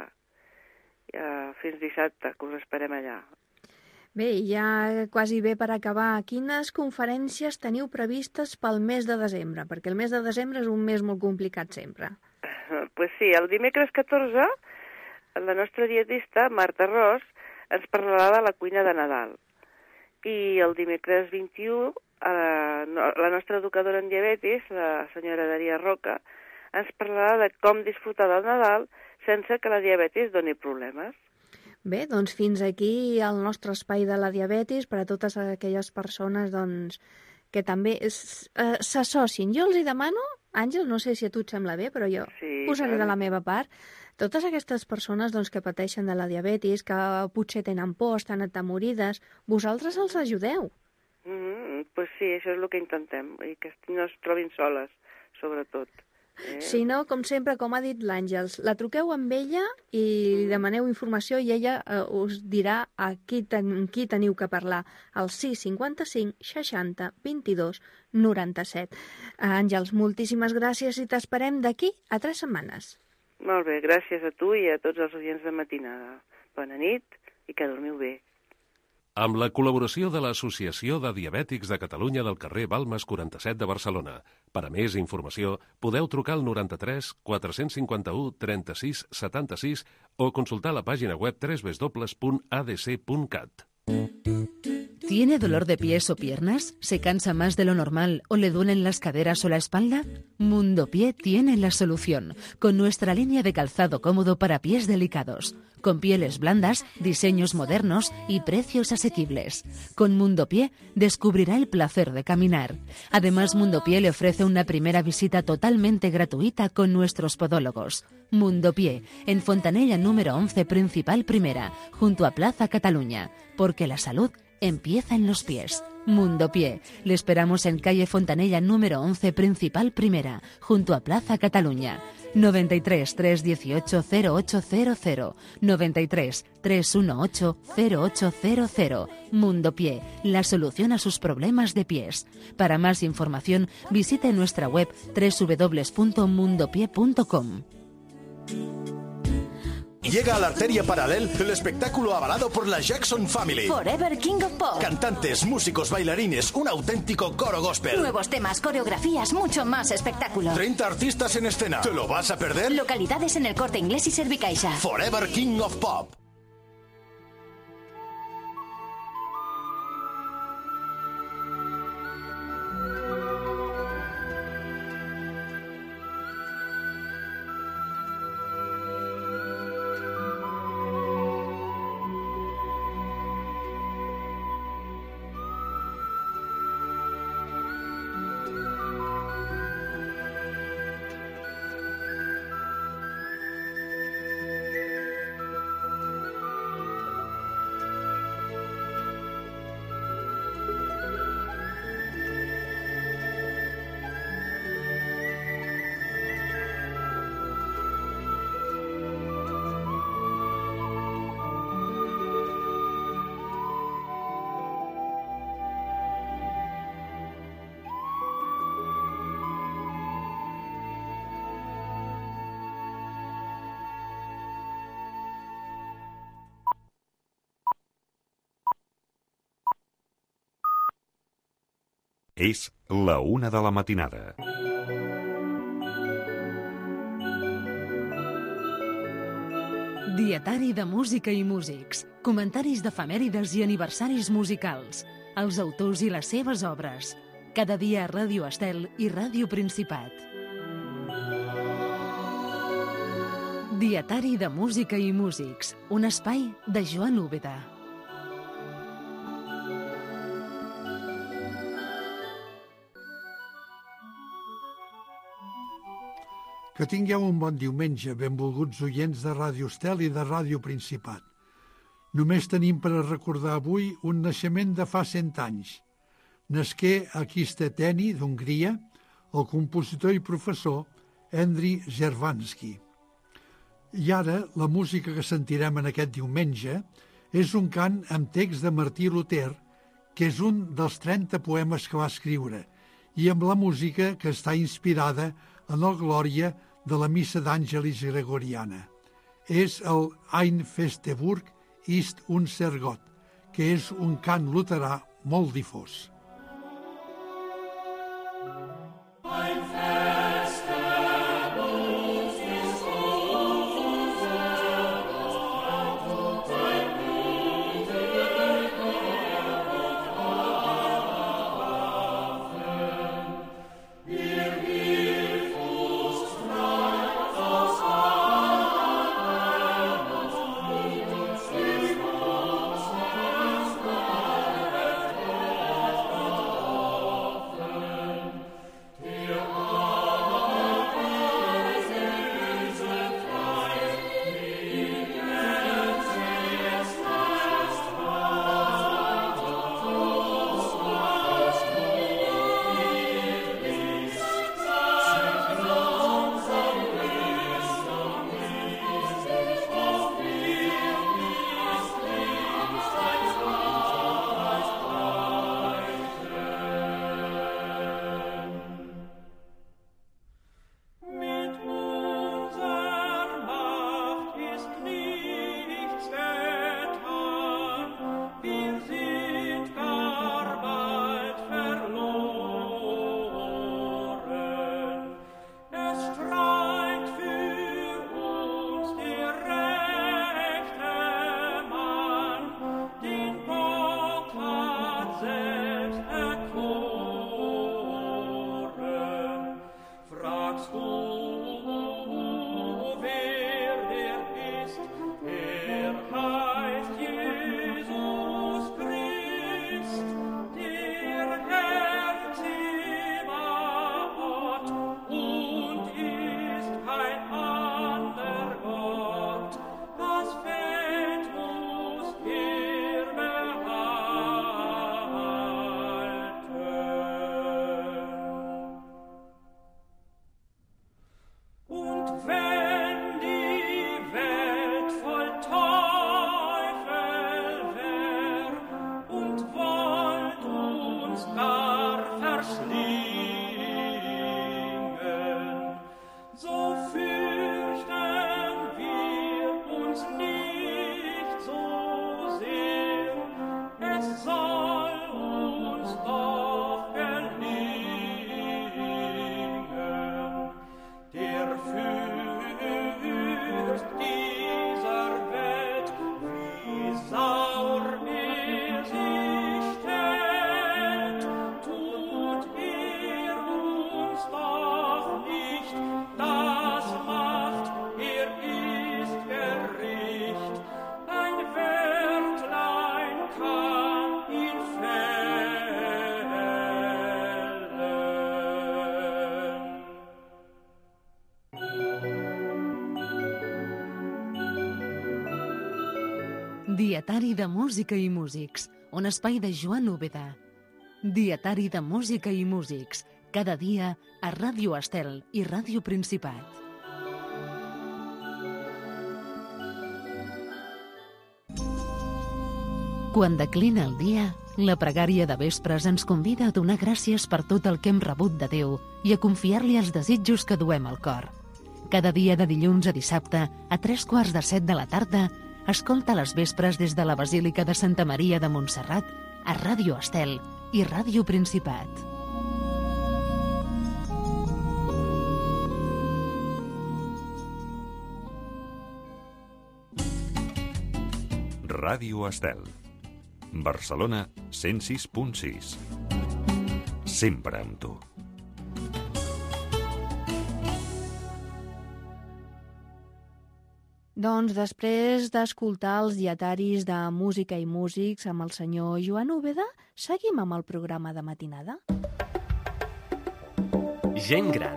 Ja, fins dissabte, que us esperem allà. Bé, ja quasi bé per acabar. Quines conferències teniu previstes pel mes de desembre? Perquè el mes de desembre és un mes molt complicat sempre. Pues sí, el dimecres catorze, la nostra dietista, Marta Ros, ens parlarà de la cuina de Nadal. I el dimecres vint-i-u, eh, la nostra educadora en diabetis, la senyora Daria Roca, ens parlarà de com disfrutar del Nadal sense que la diabetis doni problemes. Bé, doncs fins aquí el nostre espai de la diabetis per a totes aquelles persones doncs, que també eh, s'associn. Jo els hi demano, Àngel, no sé si a tu et sembla bé, però jo sí, posaré clar. de la meva part, totes aquestes persones doncs, que pateixen de la diabetis, que potser tenen por, estan atemorides, vosaltres els ajudeu. Mm, pues sí, això és el que intentem, i que no es trobin soles, sobretot. Eh? Si no, com sempre, com ha dit l'Àngels, la truqueu amb ella i li demaneu informació i ella eh, us dirà a qui, ten, qui teniu que parlar, al sis cinquanta-cinc seixanta vint-i-dos noranta-set. Àngels, moltíssimes gràcies i t'esperem d'aquí a tres setmanes. Molt bé, gràcies a tu i a tots els audients de matinada. Bona nit i que dormiu bé. Amb la col·laboració de l'Associació de Diabètics de Catalunya del carrer Balmes quaranta-set de Barcelona. Per a més informació, podeu trucar al noranta-tres quatre-cents cinquanta-u trenta-sis setanta-sis o consultar la pàgina web w w w punt a d c punt cat. ¿Tiene dolor de pies o piernas? ¿Se cansa más de lo normal o le duelen las caderas o la espalda? Mundo Pie tiene la solución, con nuestra línea de calzado cómodo para pies delicados, con pieles blandas, diseños modernos y precios asequibles. Con Mundo Pie descubrirá el placer de caminar. Además, Mundo Pie le ofrece una primera visita totalmente gratuita con nuestros podólogos. Mundo Pie, en Fontanella número once, Principal Primera, junto a Plaza Cataluña, porque la salud empieza en los pies. Mundo Pie. Le esperamos en calle Fontanella número once, Principal Primera, junto a Plaza Cataluña. noventa y tres, tres dieciocho, cero ocho cero cero. noventa y tres, tres dieciocho, cero ocho cero cero. Mundo Pie, la solución a sus problemas de pies. Para más información, visite nuestra web w w w punto mundo pie punto com. Llega a la Arteria Paralel el espectáculo avalado por la Jackson Family. Forever King of Pop. Cantantes, músicos, bailarines, un auténtico coro gospel. Nuevos temas, coreografías, mucho más espectáculo. treinta artistas en escena. ¿Te lo vas a perder? Localidades en el Corte Inglés y Servicaixa. Forever King of Pop. És la una de la matinada. Dietari de música i músics. Comentaris d'efemèrides i aniversaris musicals. Els autors i les seves obres. Cada dia a Ràdio Estel i Ràdio Principat. Dietari de música i músics. Un espai de Joan Úbeda. Que tingueu un bon diumenge, benvolguts oients de Ràdio Estel i de Ràdio Principat. Només tenim per a recordar avui un naixement de fa cent anys. Nasqué a Kisteteni, d'Hongria, el compositor i professor Endre Zervansky. I ara, la música que sentirem en aquest diumenge és un cant amb text de Martí Luter, que és un dels trenta poemes que va escriure, i amb la música que està inspirada en el Glòria de la Missa d'Àngelis Gregoriana. És el Ein Festeburg ist unser Gott, que és un cant luterà molt difós. Dietari de música i músics, un espai de Joan Úbeda. Dietari de música i músics, cada dia a Ràdio Estel i Ràdio Principat. Quan declina el dia, la pregària de vespres ens convida a donar gràcies per tot el que hem rebut de Déu i a confiar-li els desitjos que duem al cor. Cada dia de dilluns a dissabte, a tres quarts de set de la tarda, escolta les vespres des de la Basílica de Santa Maria de Montserrat a Ràdio Estel i Ràdio Principat. Ràdio Estel. Barcelona cent sis punt sis. Sempre amb tu. Doncs després d'escoltar els dietaris de música i músics amb el senyor Joan Úbeda, seguim amb el programa de matinada. Gent gran.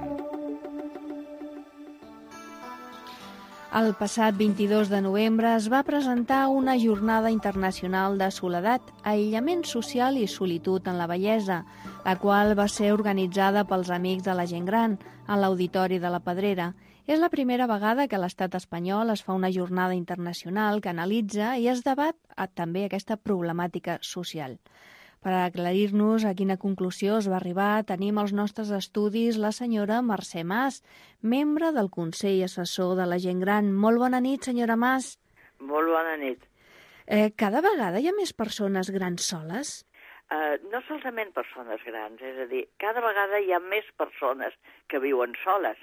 El passat vint-i-dos de novembre es va presentar una jornada internacional de soledat, aïllament social i solitud en la vellesa, la qual va ser organitzada pels Amics de la Gent Gran, a l'Auditori de la Pedrera. És la primera vegada que a l'estat espanyol es fa una jornada internacional que analitza i es debat també aquesta problemàtica social. Per aclarir-nos a quina conclusió es va arribar, tenim als nostres estudis la senyora Mercè Mas, membre del Consell Assessor de la Gent Gran. Molt bona nit, senyora Mas. Molt bona nit. Eh, cada vegada hi ha més persones grans soles? Uh, no solament persones grans, és a dir, cada vegada hi ha més persones que viuen soles.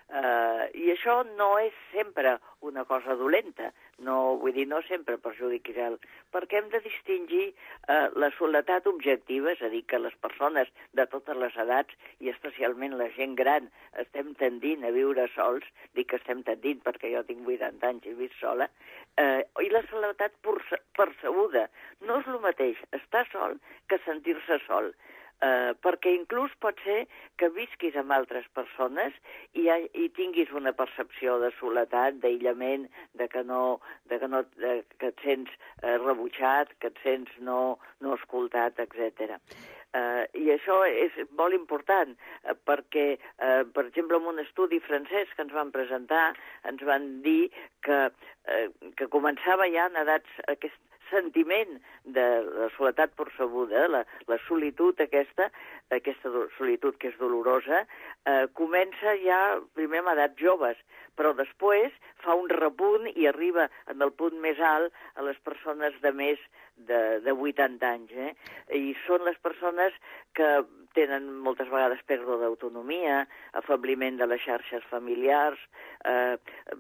Uh, I això no és sempre una cosa dolenta, no, vull dir, no sempre perjudicial, perquè hem de distingir uh, la soledat objectiva, és a dir, que les persones de totes les edats, i especialment la gent gran, estem tendint a viure sols, dic que estem tendint perquè jo tinc vuitanta anys i he vist sola, uh, i la soledat percebuda. No és el mateix estar sol que sentir-se sol. Uh, perquè inclús pot ser que visquis amb altres persones i, i tinguis una percepció de soledat, d'aïllament, de que no, de que, no de, que et sents uh, rebutjat, que et sents no, no escoltat, etcètera. Uh, I això és molt important, uh, perquè, uh, per exemple, en un estudi francès que ens van presentar, ens van dir que, uh, que començava ja en edats aquest sentiment de la soledat percebuda, la, la solitud aquesta, aquesta solitud que és dolorosa, eh, comença ja primer amb edats joves, però després fa un repunt i arriba en el punt més alt a les persones de més de, de vuitanta anys. Eh? I són les persones que tenen moltes vegades pèrdua d'autonomia, afabliment de les xarxes familiars, eh,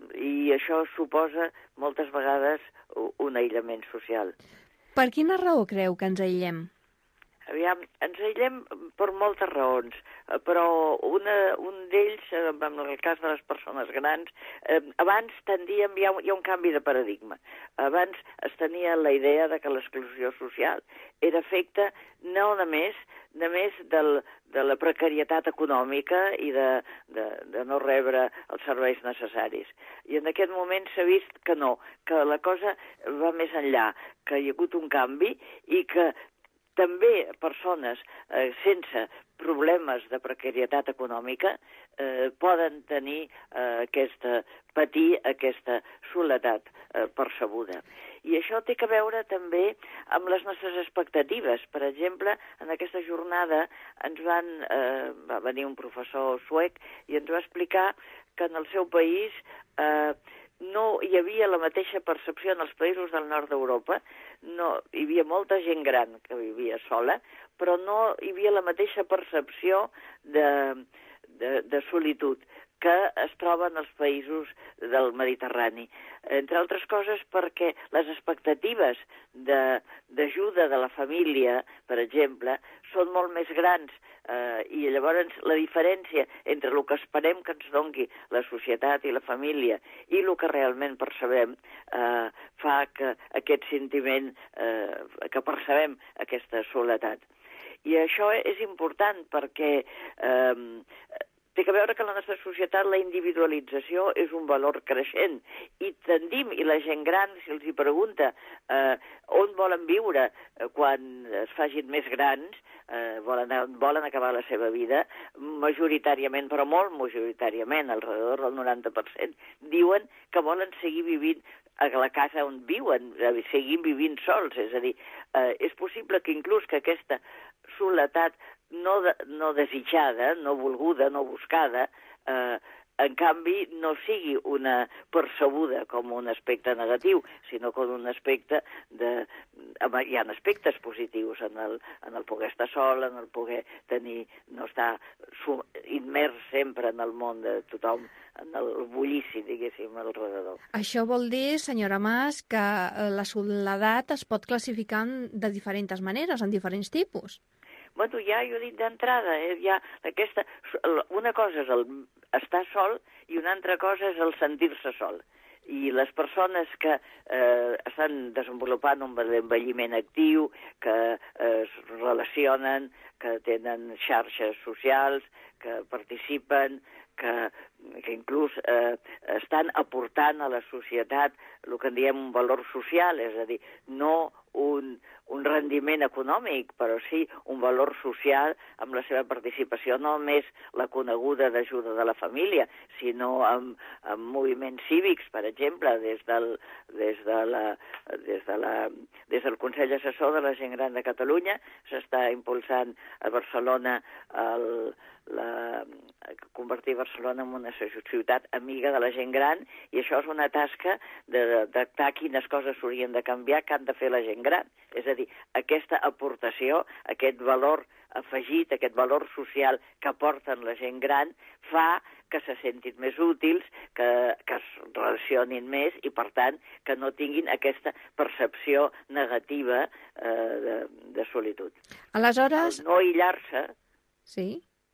i això suposa moltes vegades un aïllament social. Per quina raó creu que ens aïllem? Aviam, ens aïllem per moltes raons, però una, un d'ells, en el cas de les persones grans, eh, abans tendíem, hi ha, hi ha un canvi de paradigma. Abans es tenia la idea de que l'exclusió social era efecte no només, només del, de la precarietat econòmica i de, de, de no rebre els serveis necessaris. I en aquest moment s'ha vist que no, que la cosa va més enllà, que hi ha hagut un canvi i que també persones eh, sense problemes de precarietat econòmica eh, poden tenir eh, aquesta, patir aquesta soledat eh, percebuda. I això té a veure també amb les nostres expectatives. Per exemple, en aquesta jornada ens van, eh, va venir un professor suec i ens va explicar que en el seu país eh, no hi havia la mateixa percepció en els països del nord d'Europa, no, hi havia molta gent gran que vivia sola, però no hi havia la mateixa percepció de, de, de solitud que es troben als països del Mediterrani. Entre altres coses perquè les expectatives d'ajuda de, de la família, per exemple, són molt més grans eh, i llavors la diferència entre el que esperem que ens doni la societat i la família i el que realment percebem eh, fa que aquest sentiment, eh, que percebem aquesta soledat. I això és important perquè eh, té a veure que en la nostra societat la individualització és un valor creixent i tendim, i la gent gran, si els hi pregunta eh, on volen viure eh, quan es facin més grans, eh, volen, volen acabar la seva vida, majoritàriament, però molt majoritàriament, alrededor del noranta per cent, diuen que volen seguir vivint a la casa on viuen, seguir vivint sols, és a dir, eh, és possible que inclús que aquesta soledat no, de, no desitjada, no volguda, no buscada, eh, en canvi, no sigui una percebuda com un aspecte negatiu, sinó com un aspecte de... Hi ha aspectes positius en el, en el poder estar sol, en el poder tenir... no estar immers sempre en el món de tothom, en el bullici, diguéssim, al redador. Això vol dir, senyora Mas, que la soledat es pot classificar de diferents maneres, en diferents tipus. Bueno, ja ho he dit d'entrada, eh? ja aquesta, una cosa és el estar sol i una altra cosa és el sentir-se sol. I les persones que eh, estan desenvolupant un envelliment actiu, que eh, es relacionen, que tenen xarxes socials, que participen, que, que inclús eh, estan aportant a la societat el que en diem un valor social, és a dir, no un, un rendiment econòmic, però sí un valor social amb la seva participació, no només la coneguda d'ajuda de la família, sinó amb, amb moviments cívics, per exemple, des del, des de la, des de la, des del Consell Assessor de la Gent Gran de Catalunya, s'està impulsant a Barcelona el, la, convertir Barcelona en una ciutat amiga de la gent gran, i això és una tasca de detectar quines coses s'haurien de canviar, que han de fer la gent gran. És a dir, aquesta aportació, aquest valor afegit, aquest valor social que aporten la gent gran, fa que se sentin més útils, que, que es relacionin més i, per tant, que no tinguin aquesta percepció negativa eh, de, de solitud. Aleshores... El no aïllar-se... Sí.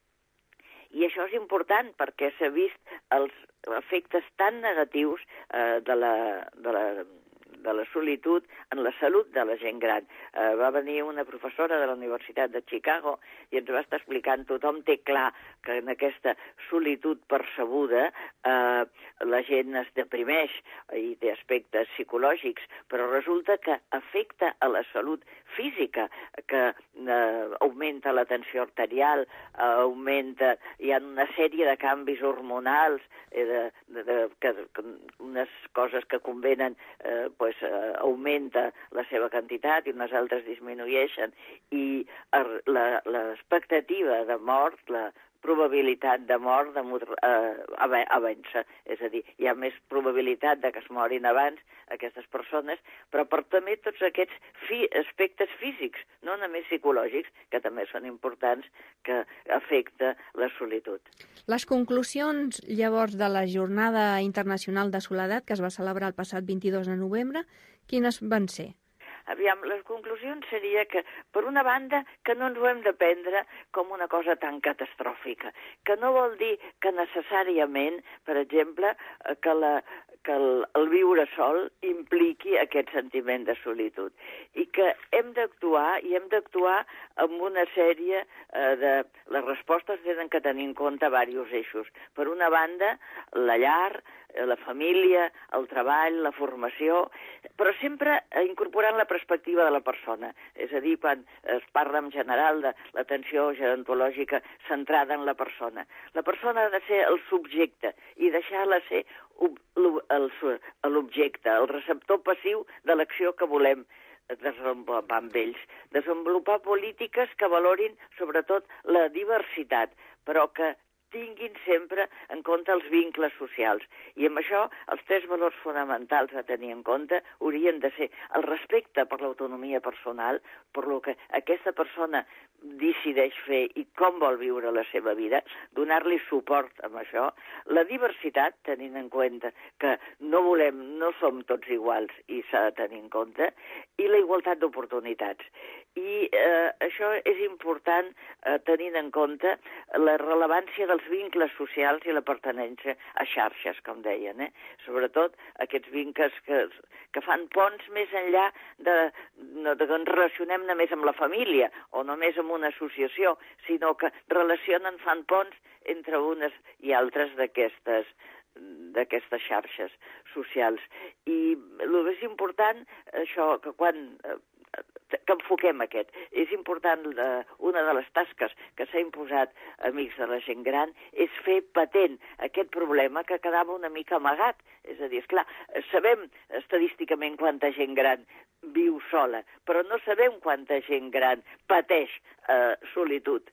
I això és important perquè s'ha vist els efectes tan negatius eh, de, la, de, la, de la solitud en la salut de la gent gran. Eh, va venir una professora de la Universitat de Chicago i ens va estar explicant, tothom té clar que en aquesta solitud percebuda eh, la gent es deprimeix i té aspectes psicològics, però resulta que afecta a la salut física, que eh, augmenta la tensió arterial, eh, augmenta, hi ha una sèrie de canvis hormonals, eh, de, de, de, que, que unes coses que convenen eh, pues, eh, augmenta la seva quantitat i unes altres disminueixen, i l'expectativa de mort, la probabilitat de mort de, eh, avança. És a dir, hi ha més probabilitat de que es morin abans aquestes persones, però per també tots aquests fi, aspectes físics, no només psicològics, que també són importants, que afecta la solitud. Les conclusions, llavors, de la Jornada Internacional de Soledat, que es va celebrar el passat vint-i-dos de novembre, quines van ser? Aviam, les conclusions seria que, per una banda, que no ens ho hem de prendre com una cosa tan catastròfica, que no vol dir que necessàriament, per exemple, que, la, que el, el viure sol impliqui aquest sentiment de solitud, i que hem d'actuar, i hem d'actuar amb una sèrie eh, de... Les respostes tenen que tenir en compte diversos eixos. Per una banda, la llar, la família, el treball, la formació, però sempre incorporant la perspectiva de la persona. És a dir, quan es parla en general de l'atenció gerontològica centrada en la persona. La persona ha de ser el subjecte i deixar-la ser l'objecte, el receptor passiu de l'acció que volem desenvolupar amb ells. Desenvolupar polítiques que valorin sobretot la diversitat, però que tinguin sempre en compte els vincles socials. I amb això, els tres valors fonamentals a tenir en compte haurien de ser el respecte per l'autonomia personal, per lo que aquesta persona decideix fer i com vol viure la seva vida, donar-li suport amb això, la diversitat, tenint en compte que no volem, no som tots iguals i s'ha de tenir en compte, i la igualtat d'oportunitats. I eh, això és important eh, tenint en compte la rellevància dels vincles socials i la pertinença a xarxes, com deien, eh? Sobretot aquests vincles que, que fan ponts més enllà de, no, de que ens relacionem només amb la família o només amb una associació, sinó que relacionen, fan ponts entre unes i altres d'aquestes d'aquestes xarxes socials. I el més important, això, que quan que enfoquem aquest. És important, eh, una de les tasques que s'ha imposat Amics de la Gent Gran és fer patent aquest problema que quedava una mica amagat. És a dir, esclar, sabem estadísticament quanta gent gran viu sola, però no sabem quanta gent gran pateix eh, solitud.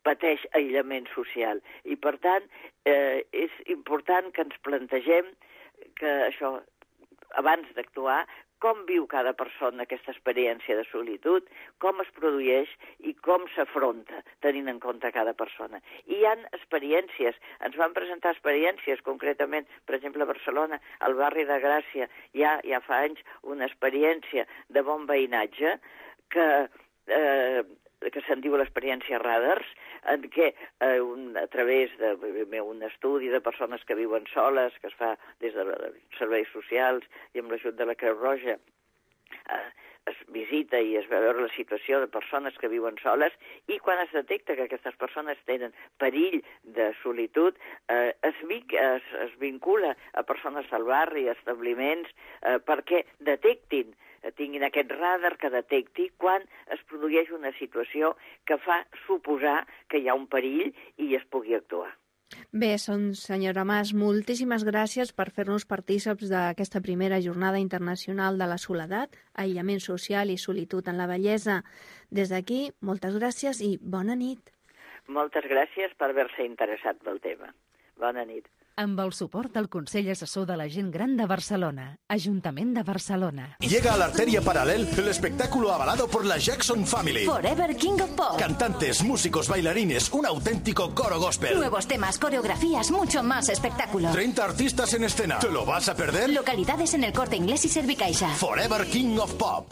pateix aïllament social. I, per tant, eh, és important que ens plantegem que això, abans d'actuar, com viu cada persona aquesta experiència de solitud, com es produeix i com s'afronta, tenint en compte cada persona. I hi ha experiències, ens van presentar experiències, concretament, per exemple, a Barcelona, al barri de Gràcia, ja, ja fa anys, una experiència de bon veïnatge que... Eh, que se'n diu l'experiència Radars, en què eh, un, a través d'un estudi de persones que viuen soles, que es fa des de serveis socials i amb l'ajut de la Creu Roja, eh, es visita i es va veure la situació de persones que viuen soles, i quan es detecta que aquestes persones tenen perill de solitud, eh, es, es, es vincula a persones del barri, a establiments, eh, perquè detectin, tinguin aquest radar que detecti quan es produeix una situació que fa suposar que hi ha un perill i es pugui actuar. Bé, doncs, senyora Mas, moltíssimes gràcies per fer-nos partícips d'aquesta primera jornada internacional de la soledat, aïllament social i solitud en la vellesa. Des d'aquí, moltes gràcies i bona nit. Moltes gràcies per haver-se interessat pel tema. Bona nit. Amb el suport del Consell Assessor de la Gent Gran de Barcelona, Ajuntament de Barcelona. Llega a la Arteria Paralel el espectáculo avalado por la Jackson Family. Forever King of Pop. Cantantes, músicos, bailarines, un auténtico coro gospel. Nuevos temas, coreografías, mucho más espectáculo. treinta artistas en escena. ¿Te lo vas a perder? Localidades en el Corte Inglés y Servicaixa. Forever King of Pop.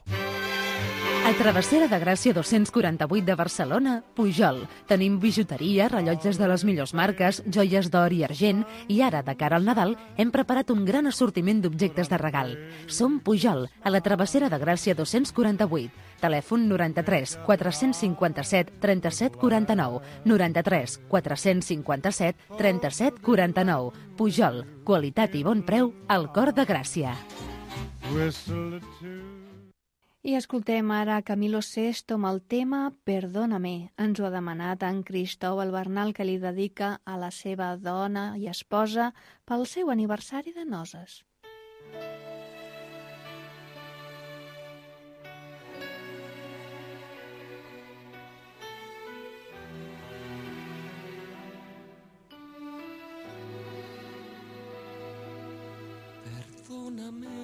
A Travessera de Gràcia dos-cents quaranta-vuit de Barcelona, Pujol. Tenim bijuteria, rellotges de les millors marques, joies d'or i argent, i ara, de cara al Nadal, hem preparat un gran assortiment d'objectes de regal. Som Pujol, a la Travessera de Gràcia dos-cents quaranta-vuit. Telèfon noranta-tres quatre-cents cinquanta-set trenta-set quaranta-nou, noranta-tres quatre-cents cinquanta-set trenta-set quaranta-nou. Pujol, qualitat i bon preu al cor de Gràcia. I escoltem ara Camilo Sesto amb el tema Perdóname. Ens ho ha demanat en Cristóbal Bernal, que li dedica a la seva dona i esposa pel seu aniversari de noces. Perdóname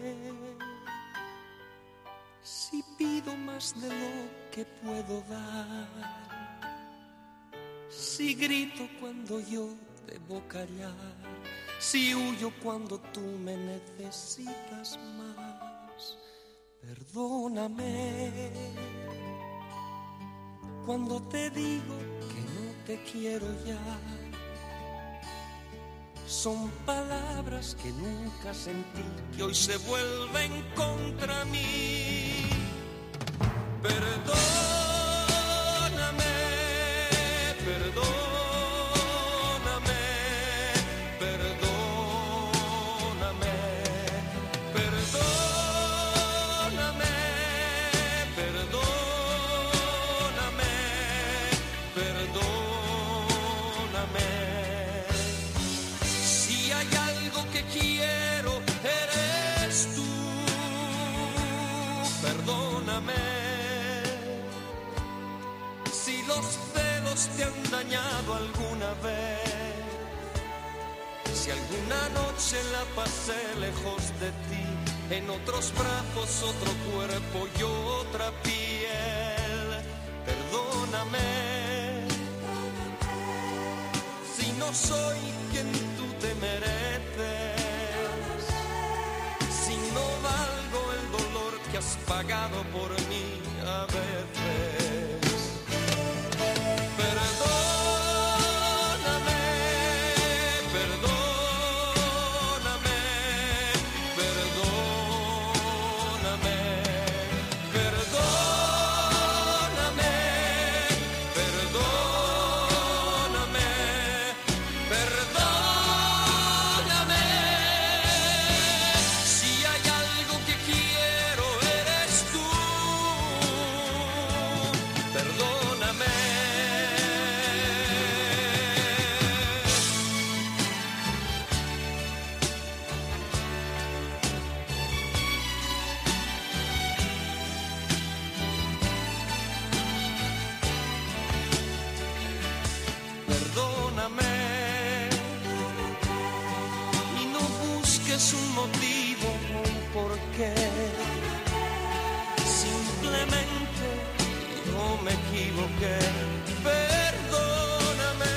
si pido más de lo que puedo dar, si grito cuando yo debo callar, si huyo cuando tú me necesitas más. Perdóname cuando te digo que no te quiero ya. Son palabras que nunca sentí, que hoy se vuelven contra mí. Perdóname, perdóname, perdóname, perdóname, perdóname, perdóname. Si hay algo que quiero, eres tú. Perdóname. Si los celos te han dañado alguna vez, si alguna noche la pasé lejos de ti, en otros brazos, otro cuerpo y otra piel, perdóname. Si no soy quien tú te mereces, si no valgo el dolor que has pagado por mí a veces. Perdóname, es un motivo o un porqué. Simplemente yo me equivoqué. Perdóname.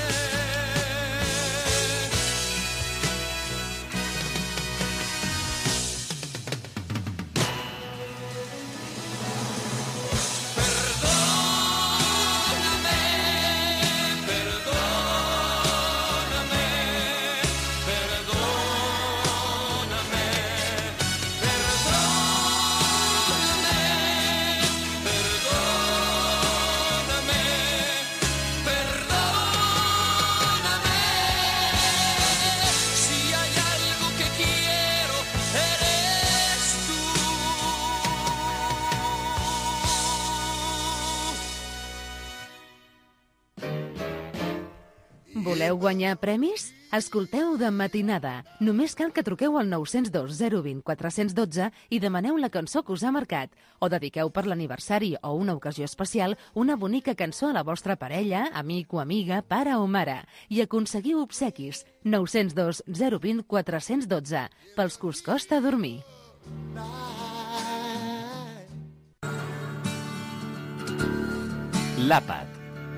Voleu guanyar premis? Escolteu De Matinada. Només cal que truqueu al nou zero dos zero dos zero quatre un dos i demaneu la cançó que us ha marcat. O dediqueu per l'aniversari o una ocasió especial una bonica cançó a la vostra parella, amic o amiga, pare o mare. I aconseguiu obsequis. nou zero dos zero dos zero quatre un dos, pels que us costa dormir. L'àpat.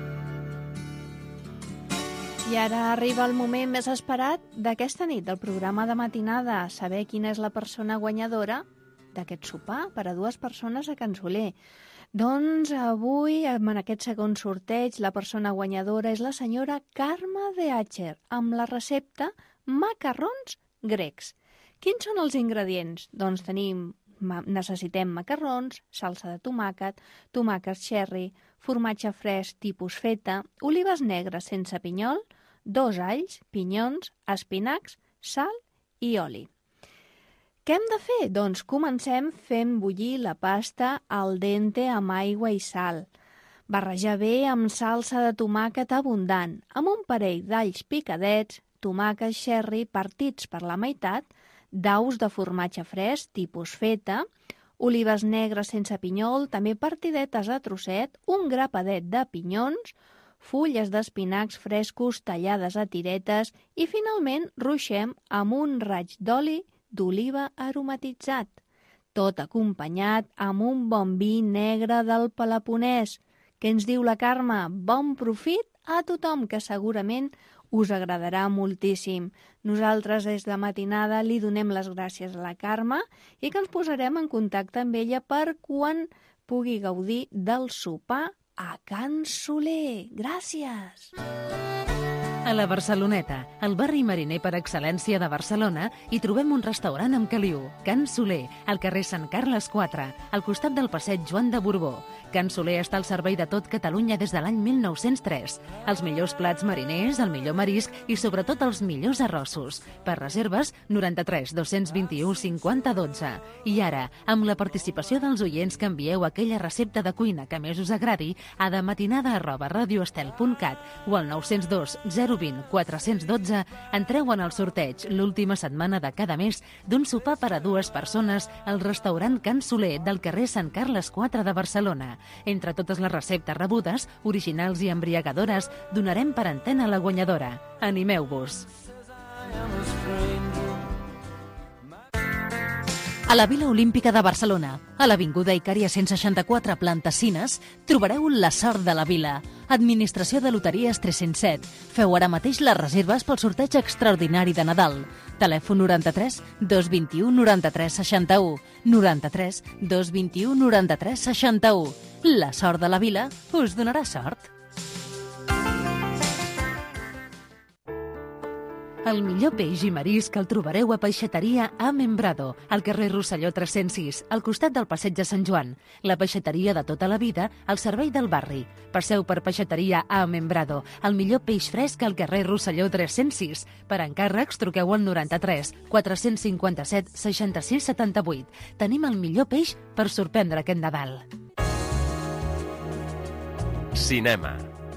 I ara arriba el moment més esperat d'aquesta nit del programa de matinada, saber quina és la persona guanyadora d'aquest sopar per a dues persones a Can Soler. Doncs avui, en aquest segon sorteig, la persona guanyadora és la senyora Carme de Àcher, amb la recepta macarrons grecs. Quins són els ingredients? Doncs tenim, necessitem macarrons, salsa de tomàquet, tomàquets cherry, formatge fresc tipus feta, olives negres sense pinyol, dos alls, pinyons, espinacs, sal i oli. Què hem de fer? Doncs comencem fent bullir la pasta al dente amb aigua i sal. Barrejar bé amb salsa de tomàquet abundant, amb un parell d'alls picadets, tomàquets cherry partits per la meitat, daus de formatge fresc tipus feta, olives negres sense pinyol, també partidetes a trosset, un grapadet de pinyons, fulles d'espinacs frescos tallades a tiretes i, finalment, ruixem amb un raig d'oli d'oliva aromatitzat. Tot acompanyat amb un bon vi negre del Peloponès. Què ens diu la Carme? Bon profit a tothom, que segurament us agradarà moltíssim. Nosaltres des de matinada li donem les gràcies a la Carme i que ens posarem en contacte amb ella per quan pugui gaudir del sopar a Can Soler. Gràcies! A la Barceloneta, el barri mariner per excel·lència de Barcelona, hi trobem un restaurant amb caliu, Can Soler, al carrer Sant Carles quatre, al costat del passeig Joan de Borbó. Can Soler està al servei de tot Catalunya des de l'any mil nou-cents tres. Els millors plats mariners, el millor marisc i sobretot els millors arrossos. Per reserves, noranta-tres dos-cents vint-i-u cinquanta dotze. I ara, amb la participació dels oients que envieu aquella recepta de cuina que més us agradi a dematinada arroba radioestel punt cat o al nou zero dos zero dos zero quatre un dos, entreu en el sorteig l'última setmana de cada mes d'un sopar per a dues persones al restaurant Can Soler del carrer Sant Carles quatre de Barcelona. Entre totes les receptes rebudes, originals i embriagadores, donarem per antena la guanyadora. Animeu-vos! A la Vila Olímpica de Barcelona, a l'Avinguda Icària cent seixanta-quatre, planta Cines, trobareu la Sort de la Vila. Administració de Loteries tres-cents set. Feu ara mateix les reserves pel sorteig extraordinari de Nadal. Telèfon noranta-tres dos vint-i-u noranta-tres seixanta-u. noranta-tres dos vint-i-u noranta-tres seixanta-u. La Sort de la Vila us donarà sort. El millor peix i marisc el trobareu a Peixateria A Membrado, al carrer Rosselló tres-cents sis, al costat del passeig de Sant Joan. La peixateria de tota la vida, al servei del barri. Passeu per Peixateria A Membrado, el millor peix fresc al carrer Rosselló tres-cents sis. Per encàrrecs, truqueu al noranta-tres quatre-cents cinquanta-set seixanta-sis setanta-vuit. Tenim el millor peix per sorprendre aquest Nadal. Cinema.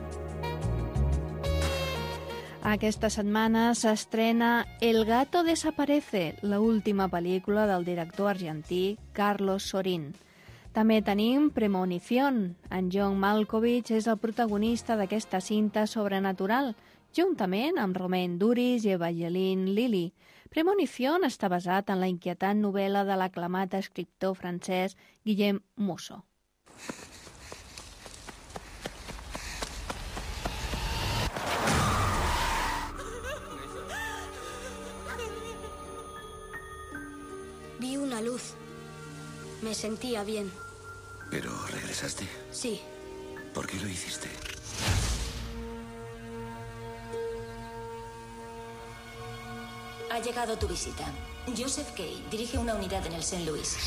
Aquesta setmana s'estrena El gato desaparece, la última pel·lícula del director argentí Carlos Sorín. També tenim Premonición. En John Malkovich és el protagonista d'aquesta cinta sobrenatural, juntament amb Romain Duris i Evangeline Lilly. Premonición està basat en la inquietant novel·la de l'aclamat escriptor francès Guillaume Musso. Vi una luz. Me sentía bien. ¿Pero regresaste? Sí. ¿Por qué lo hiciste? Ha llegado tu visita. Joseph Kay dirige una unidad en el Saint Louis.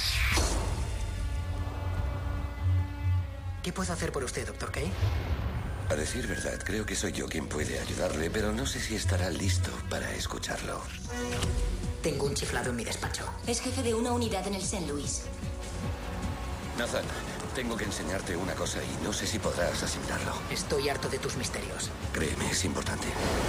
¿Qué puedo hacer por usted, doctor Kay? A decir verdad, creo que soy yo quien puede ayudarle, pero no sé si estará listo para escucharlo. Tengo un chiflado en mi despacho. Es jefe de una unidad en el Saint Louis. Nathan, tengo que enseñarte una cosa y no sé si podrás asimilarlo. Estoy harto de tus misterios. Créeme, es importante.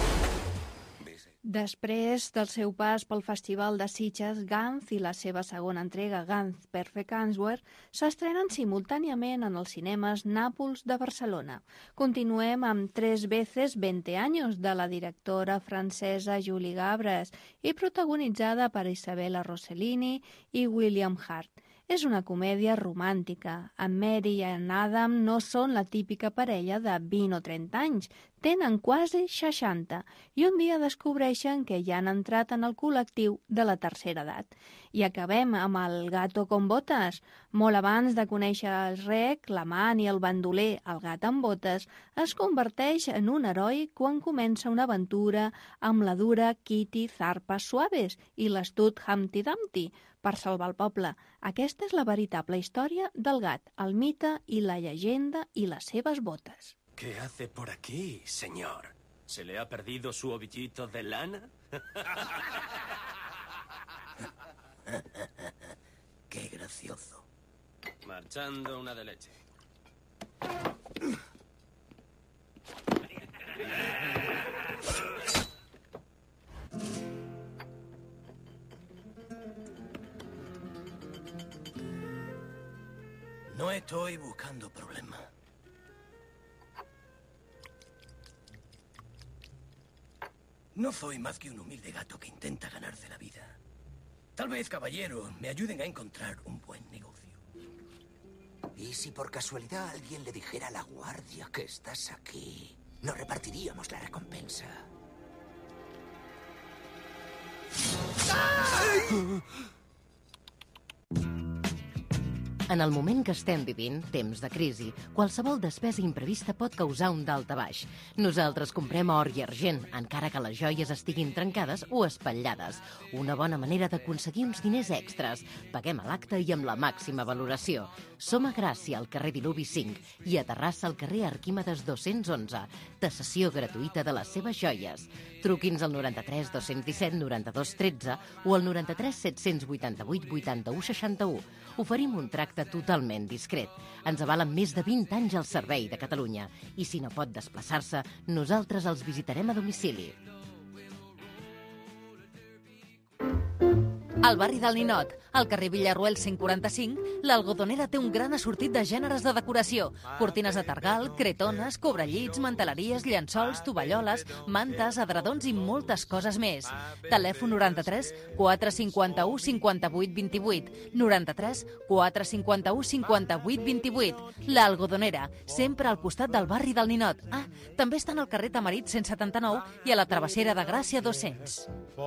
Després del seu pas pel Festival de Sitges, Gantz i la seva segona entrega, Gantz Perfect Answer, s'estrenen simultàniament en els cinemes Nàpols de Barcelona. Continuem amb Tres veces veinte años, de la directora francesa Julie Gabres i protagonitzada per Isabella Rossellini i William Hart. És una comèdia romàntica. En Mary i en Adam no són la típica parella de vint o trenta anys, tenen quasi seixanta i un dia descobreixen que ja han entrat en el col·lectiu de la tercera edat. I acabem amb el Gato con Botas. Molt abans de conèixer el rec, l'amant i el bandoler, el gat amb botes, es converteix en un heroi quan comença una aventura amb la dura Kitty Zarpas Suaves i l'astut Humpty Dumpty per salvar el poble. Aquesta és la veritable història del gat, el mite i la llegenda i les seves botes. ¿Qué hace por aquí, señor? ¿Se le ha perdido su ovillito de lana? Qué gracioso. Marchando una de leche. No estoy buscando problemas. No soy más que un humilde gato que intenta ganarse la vida. Tal vez, caballeros, me ayuden a encontrar un buen negocio. ¿Y si por casualidad alguien le dijera a la guardia que estás aquí? Nos repartiríamos la recompensa. ¡Ay! En el moment que estem vivint, temps de crisi, qualsevol despesa imprevista pot causar un daltabaix. Nosaltres comprem or i argent, encara que les joies estiguin trencades o espatllades. Una bona manera d'aconseguir uns diners extras. Paguem a l'acte i amb la màxima valoració. Som a Gràcia, al carrer Diluvi cinc, i a Terrassa, al carrer Arquímedes dos-cents onze. Tasació gratuïta de les seves joies. Truqui'ns al noranta-tres dos-cents disset noranta-dos tretze o al noranta-tres set-cents vuitanta-vuit vuitanta-u seixanta-u. Oferim un tracte totalment discret. Ens avalen més de vint anys al servei de Catalunya. I si no pot desplaçar-se, nosaltres els visitarem a domicili. Al barri del Ninot, al carrer Villarroel cent quaranta-cinc, l'Algodonera té un gran assortit de gèneres de decoració. Cortines de targal, cretones, cobrellits, manteleries, llençols, tovalloles, mantes, adredons i moltes coses més. Telèfon noranta-tres quatre cinquanta-u cinquanta-vuit vint-i-vuit, noranta-tres quatre cinquanta-u cinquanta-vuit vint-i-vuit. L'Algodonera, sempre al costat del barri del Ninot. Ah, també estan al carrer Tamarit cent setanta-nou i a la Travessera de Gràcia dos-cents.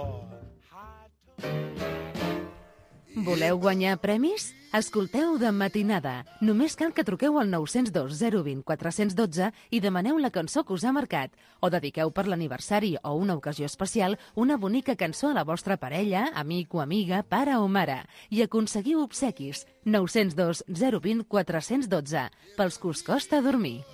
Voleu guanyar premis? Escolteu De Matinada. Només cal que truqueu al nou zero dos zero dos zero quatre un dos i demaneu la cançó que us ha marcat. O dediqueu per l'aniversari o una ocasió especial una bonica cançó a la vostra parella, amic o amiga, pare o mare. I aconseguiu obsequis. nou zero dos zero dos zero quatre un dos. Pels que us costa dormir.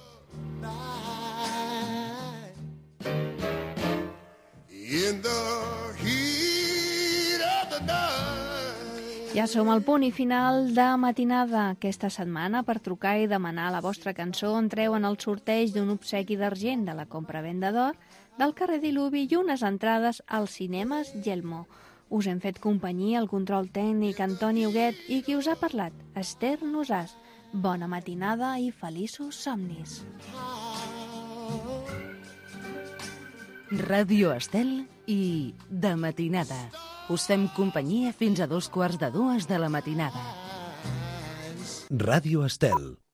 In the heat of the night. Ja som al punt i final de matinada. Aquesta setmana, per trucar i demanar la vostra cançó, entreu en el sorteig d'un obsequi d'argent de la compra-venda d'or del carrer Diluvi i unes entrades als cinemes Yelmo. Us hem fet companyia al control tècnic Antoni Huguet i qui us ha parlat, Esther Nosàs. Bona matinada i feliços somnis. Ràdio Estel i De Matinada. Us fem companyia fins a dos quarts de dues de la matinada. Ràdio Estel.